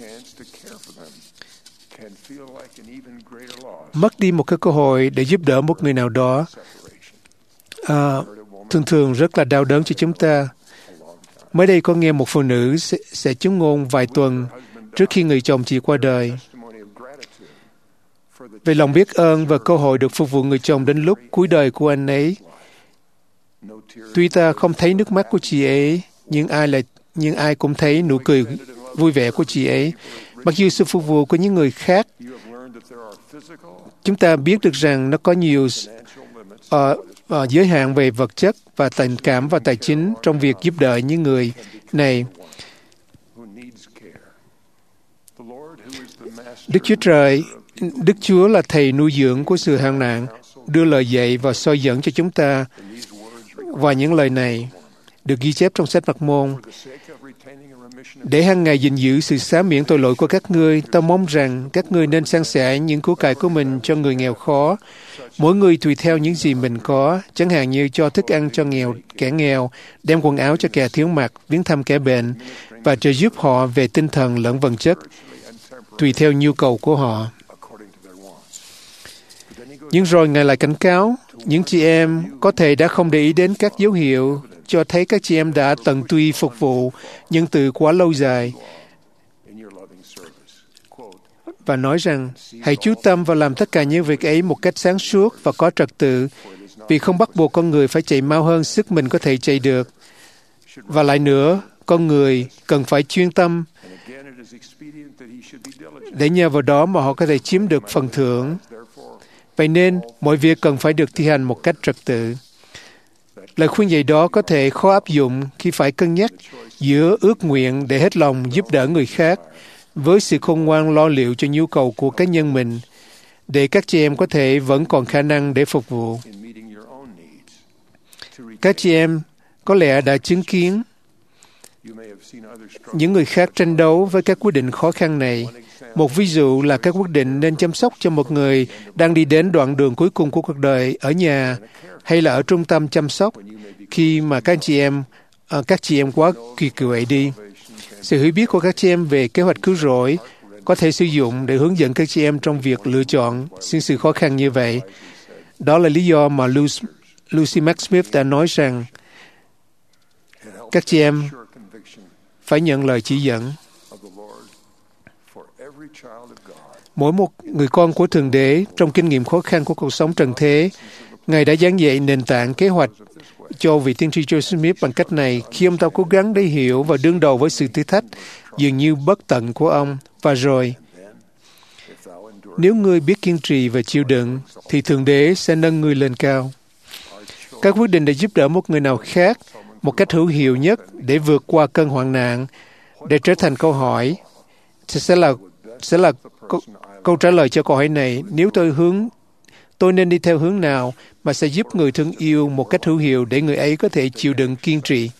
Mất đi một cái cơ hội để giúp đỡ một người nào đó thường rất là đau đớn cho chúng ta. Mới đây có nghe một phụ nữ sẽ chứng ngôn vài tuần trước khi người chồng chị qua đời. Về lòng biết ơn và cơ hội được phục vụ người chồng đến lúc cuối đời của anh ấy. Tuy ta không thấy nước mắt của chị ấy, nhưng ai cũng thấy nụ cười vui vẻ của chị ấy. Mặc dù sự phục vụ của những người khác, chúng ta biết được rằng nó có nhiều giới hạn về vật chất và tình cảm và tài chính trong việc giúp đỡ những người này. Đức Chúa là thầy nuôi dưỡng của sự hoạn nạn, đưa lời dạy và soi dẫn cho chúng ta. Và những lời này, được ghi chép trong sách Mặc Môn. Để hàng ngày gìn giữ sự xá miễn tội lỗi của các ngươi, ta mong rằng các ngươi nên san sẻ những của cải của mình cho người nghèo khó, mỗi người tùy theo những gì mình có, chẳng hạn như cho thức ăn cho kẻ nghèo, đem quần áo cho kẻ thiếu mặc, viếng thăm kẻ bệnh, và trợ giúp họ về tinh thần lẫn vật chất, tùy theo nhu cầu của họ. Nhưng rồi Ngài lại cảnh cáo, những chị em có thể đã không để ý đến các dấu hiệu cho thấy các chị em đã tận tụy phục vụ nhân từ quá lâu dài, và nói rằng, hãy chú tâm vào làm tất cả những việc ấy một cách sáng suốt và có trật tự, vì không bắt buộc con người phải chạy mau hơn sức mình có thể chạy được. Và lại nữa, con người cần phải chuyên tâm, để nhờ vào đó mà họ có thể chiếm được phần thưởng. Vậy nên, mọi việc cần phải được thi hành một cách trật tự. Lời khuyên dạy đó có thể khó áp dụng khi phải cân nhắc giữa ước nguyện để hết lòng giúp đỡ người khác với sự khôn ngoan lo liệu cho nhu cầu của cá nhân mình, để các chị em có thể vẫn còn khả năng để phục vụ. Các chị em có lẽ đã chứng kiến những người khác tranh đấu với các quyết định khó khăn này. Một ví dụ là các quyết định nên chăm sóc cho một người đang đi đến đoạn đường cuối cùng của cuộc đời ở nhà hay là ở trung tâm chăm sóc khi mà các chị em quá kỳ cựu ấy đi. Sự hiểu biết của các chị em về kế hoạch cứu rỗi có thể sử dụng để hướng dẫn các chị em trong việc lựa chọn những sự khó khăn như vậy. Đó là lý do mà Lucy Mack Smith đã nói rằng các chị em phải nhận lời chỉ dẫn. Mỗi một người con của Thượng Đế trong kinh nghiệm khó khăn của cuộc sống trần thế, Ngài đã giảng dạy nền tảng kế hoạch cho vị tiên tri Joseph Smith bằng cách này khi ông ta cố gắng để hiểu và đương đầu với sự thử thách dường như bất tận của ông. Và rồi, nếu ngươi biết kiên trì và chịu đựng, thì Thượng Đế sẽ nâng ngươi lên cao. Các quyết định để giúp đỡ một người nào khác một cách hữu hiệu nhất để vượt qua cơn hoạn nạn, để trở thành câu hỏi, sẽ là câu trả lời cho câu hỏi này. Nếu tôi nên đi theo hướng nào mà sẽ giúp người thương yêu một cách hữu hiệu để người ấy có thể chịu đựng kiên trì.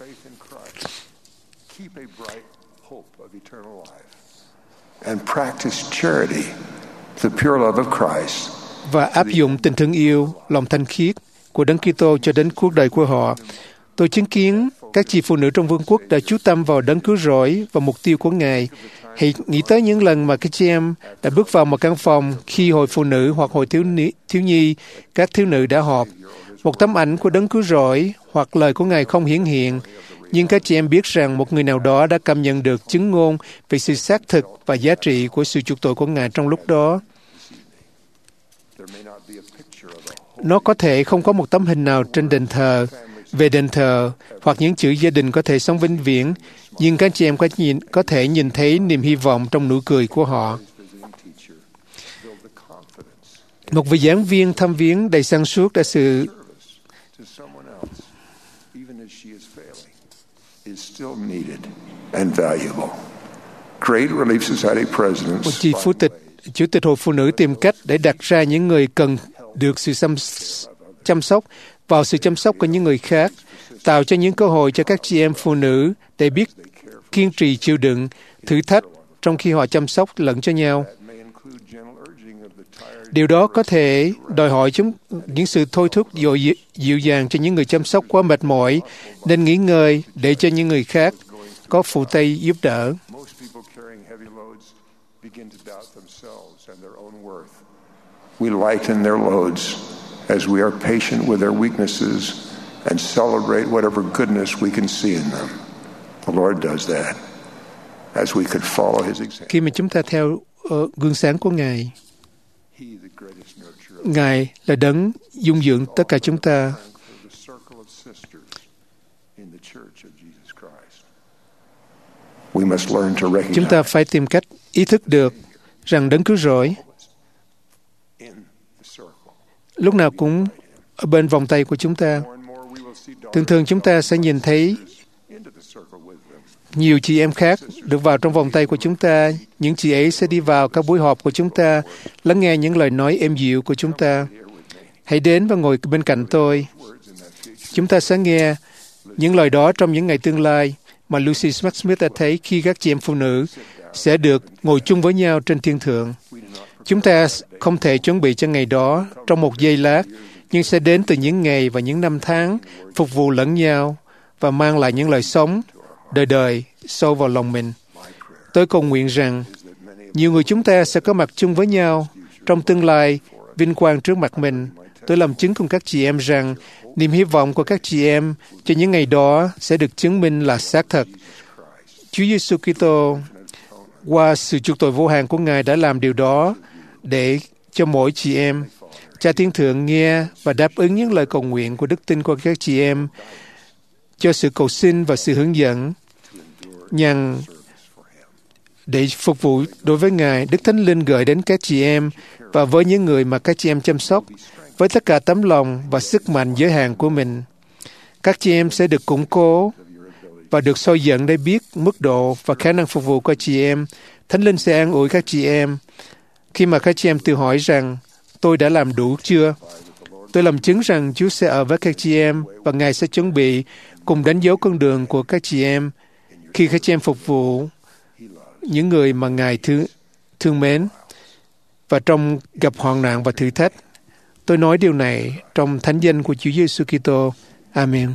Và áp dụng tình thương yêu, lòng thanh khiết của Đấng Kitô cho đến cuộc đời của họ. Tôi chứng kiến các chị phụ nữ trong vương quốc đã chú tâm vào đấng cứu rỗi và mục tiêu của Ngài. Hãy nghĩ tới những lần mà các chị em đã bước vào một căn phòng khi hội phụ nữ hoặc hội thiếu nhi, các thiếu nữ đã họp. Một tấm ảnh của đấng cứu rỗi hoặc lời của Ngài không hiển hiện, nhưng các chị em biết rằng một người nào đó đã cảm nhận được chứng ngôn về sự xác thực và giá trị của sự chuộc tội của Ngài trong lúc đó. Nó có thể không có một tấm hình nào trên đền thờ, về đền thờ, hoặc những chữ gia đình có thể sống vĩnh viễn, nhưng các chị em có thể nhìn thấy niềm hy vọng trong nụ cười của họ. Một vị giảng viên thăm viếng đầy sáng suốt đã một chị chủ tịch hội phụ nữ tìm cách để đặt ra những người cần được sự chăm sóc vào sự chăm sóc của những người khác, tạo cho những cơ hội cho các chị em phụ nữ để biết kiên trì chịu đựng thử thách trong khi họ chăm sóc lẫn cho nhau. Điều đó có thể đòi hỏi những sự thôi thúc dịu dàng cho những người chăm sóc quá mệt mỏi, nên nghỉ ngơi để cho những người khác có phụ tay giúp đỡ. We lighten their loads as we are patient with their weaknesses and celebrate whatever goodness we can see in them. The Lord does that as we could follow His example. Khi mà chúng ta theo gương sáng của Ngài, Ngài là đấng dung dưỡng tất cả chúng ta. Chúng ta phải tìm cách ý thức được rằng đấng cứu rỗi lúc nào cũng ở bên vòng tay của chúng ta. Thường thường chúng ta sẽ nhìn thấy nhiều chị em khác được vào trong vòng tay của chúng ta. Những chị ấy sẽ đi vào các buổi họp của chúng ta, lắng nghe những lời nói êm dịu của chúng ta. Hãy đến và ngồi bên cạnh tôi. Chúng ta sẽ nghe Những lời đó trong những ngày tương lai mà Lucy Smith đã thấy khi các chị em phụ nữ sẽ được ngồi chung với nhau trên thiên thượng. Chúng ta không thể chuẩn bị cho ngày đó trong một giây lát, nhưng sẽ đến từ những ngày và những năm tháng phục vụ lẫn nhau và mang lại những lời sống đời đời sâu vào lòng mình. Tôi cầu nguyện rằng nhiều người chúng ta sẽ có mặt chung với nhau trong tương lai vinh quang trước mặt mình. Tôi làm chứng cùng các chị em rằng niềm hy vọng của các chị em cho những ngày đó sẽ được chứng minh là xác thật. Chúa Giêsu Kitô qua sự chuộc tội vô hạn của Ngài đã làm điều đó để cho mỗi chị em. Cha Thiên Thượng nghe và đáp ứng những lời cầu nguyện của đức tin của các chị em cho sự cầu xin và sự hướng dẫn nhằm để phục vụ đối với Ngài. Đức Thánh Linh gửi đến các chị em và với những người mà các chị em chăm sóc với tất cả tấm lòng và sức mạnh giới hạn của mình. Các chị em sẽ được củng cố và được soi dẫn để biết mức độ và khả năng phục vụ của chị em. Thánh Linh sẽ an ủi các chị em khi mà các chị em tự hỏi rằng tôi đã làm đủ chưa? Tôi làm chứng rằng Chúa sẽ ở với các chị em và Ngài sẽ chuẩn bị cùng đánh dấu con đường của các chị em khi các chị em phục vụ những người mà Ngài thương mến và trong gặp hoạn nạn và thử thách. Tôi nói điều này trong thánh danh của Chúa Giêsu Kitô. Amen.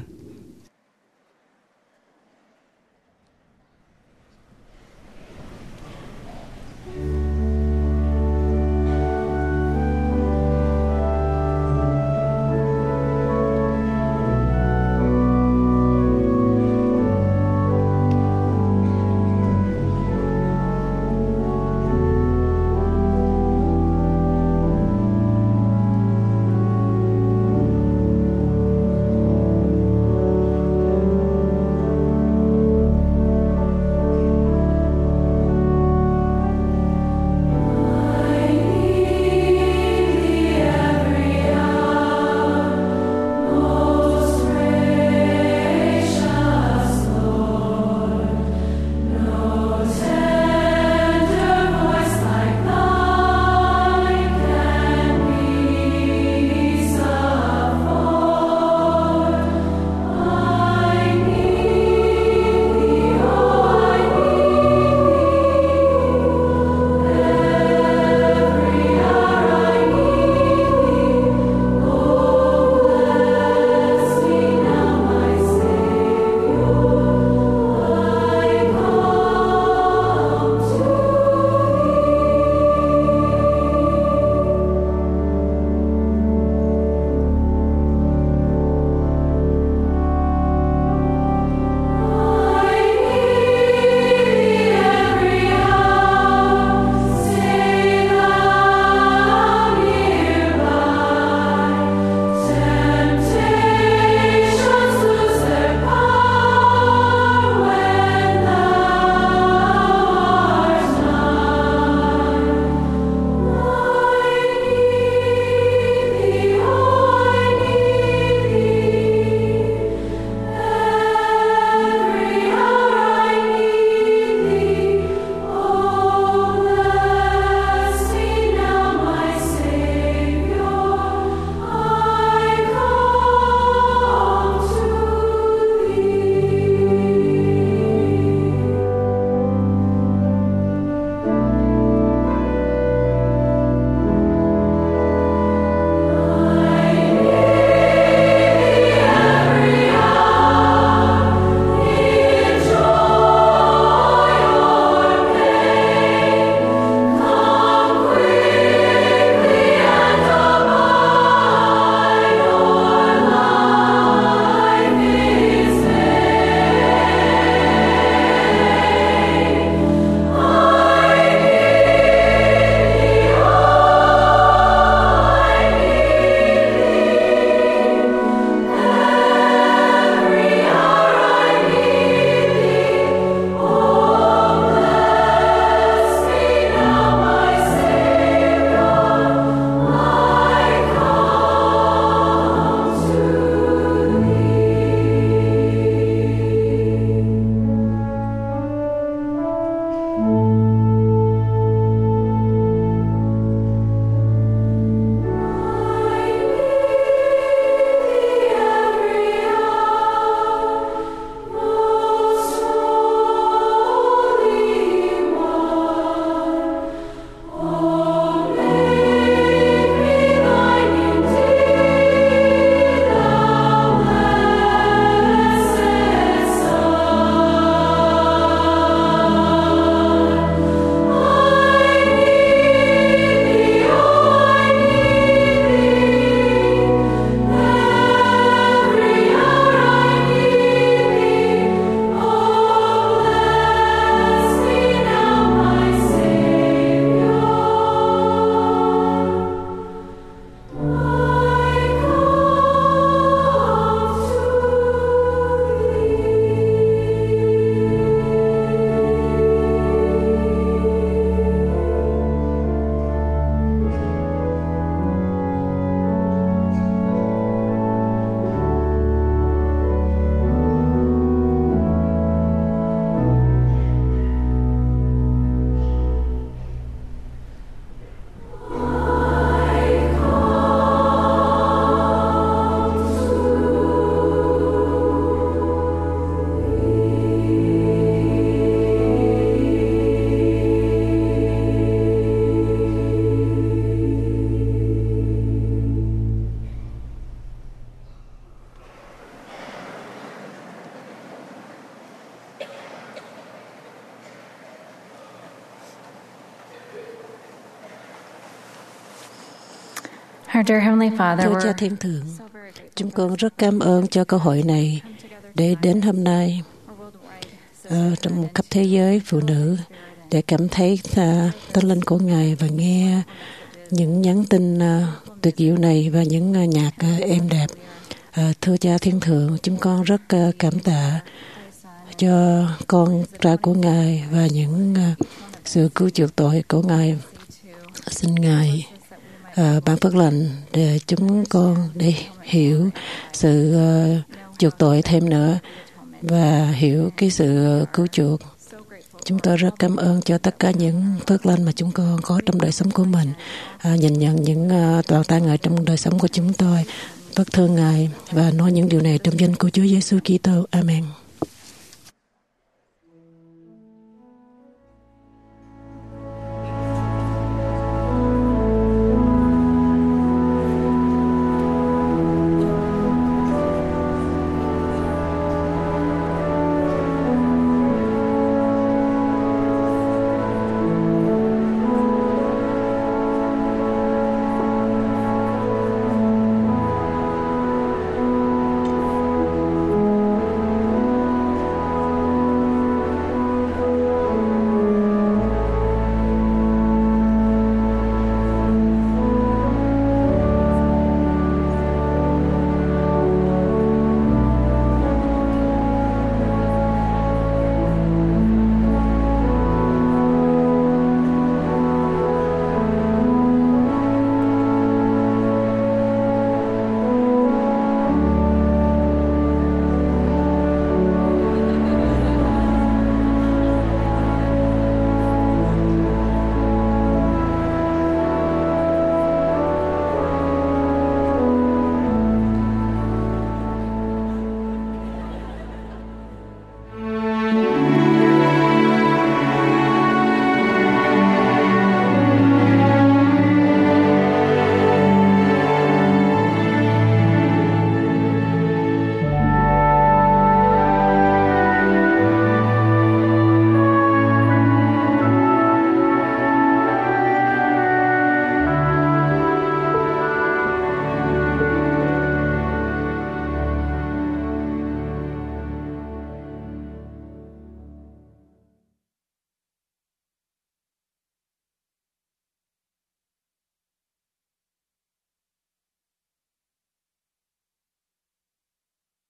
Thưa Cha Thiên Thượng, chúng con rất cảm ơn cho cơ hội này để đến hôm nay trong khắp thế giới phụ nữ để cảm thấy Thánh linh của Ngài và nghe những nhắn tin tuyệt diệu này và những nhạc êm đẹp. Thưa Cha Thiên Thượng, chúng con rất cảm tạ cho con trai của Ngài và những sự cứu chuộc tội của Ngài. Xin Ngài ban phước lành để chúng con để hiểu sự chuộc tội thêm nữa và hiểu cái sự cứu chuộc. Chúng tôi rất cảm ơn cho tất cả những phước lành mà chúng con có trong đời sống của mình, nhìn nhận những toàn tay Ngài trong đời sống của chúng tôi, phước thương Ngài và nói những điều này trong danh của Chúa Giêsu Kitô. Amen.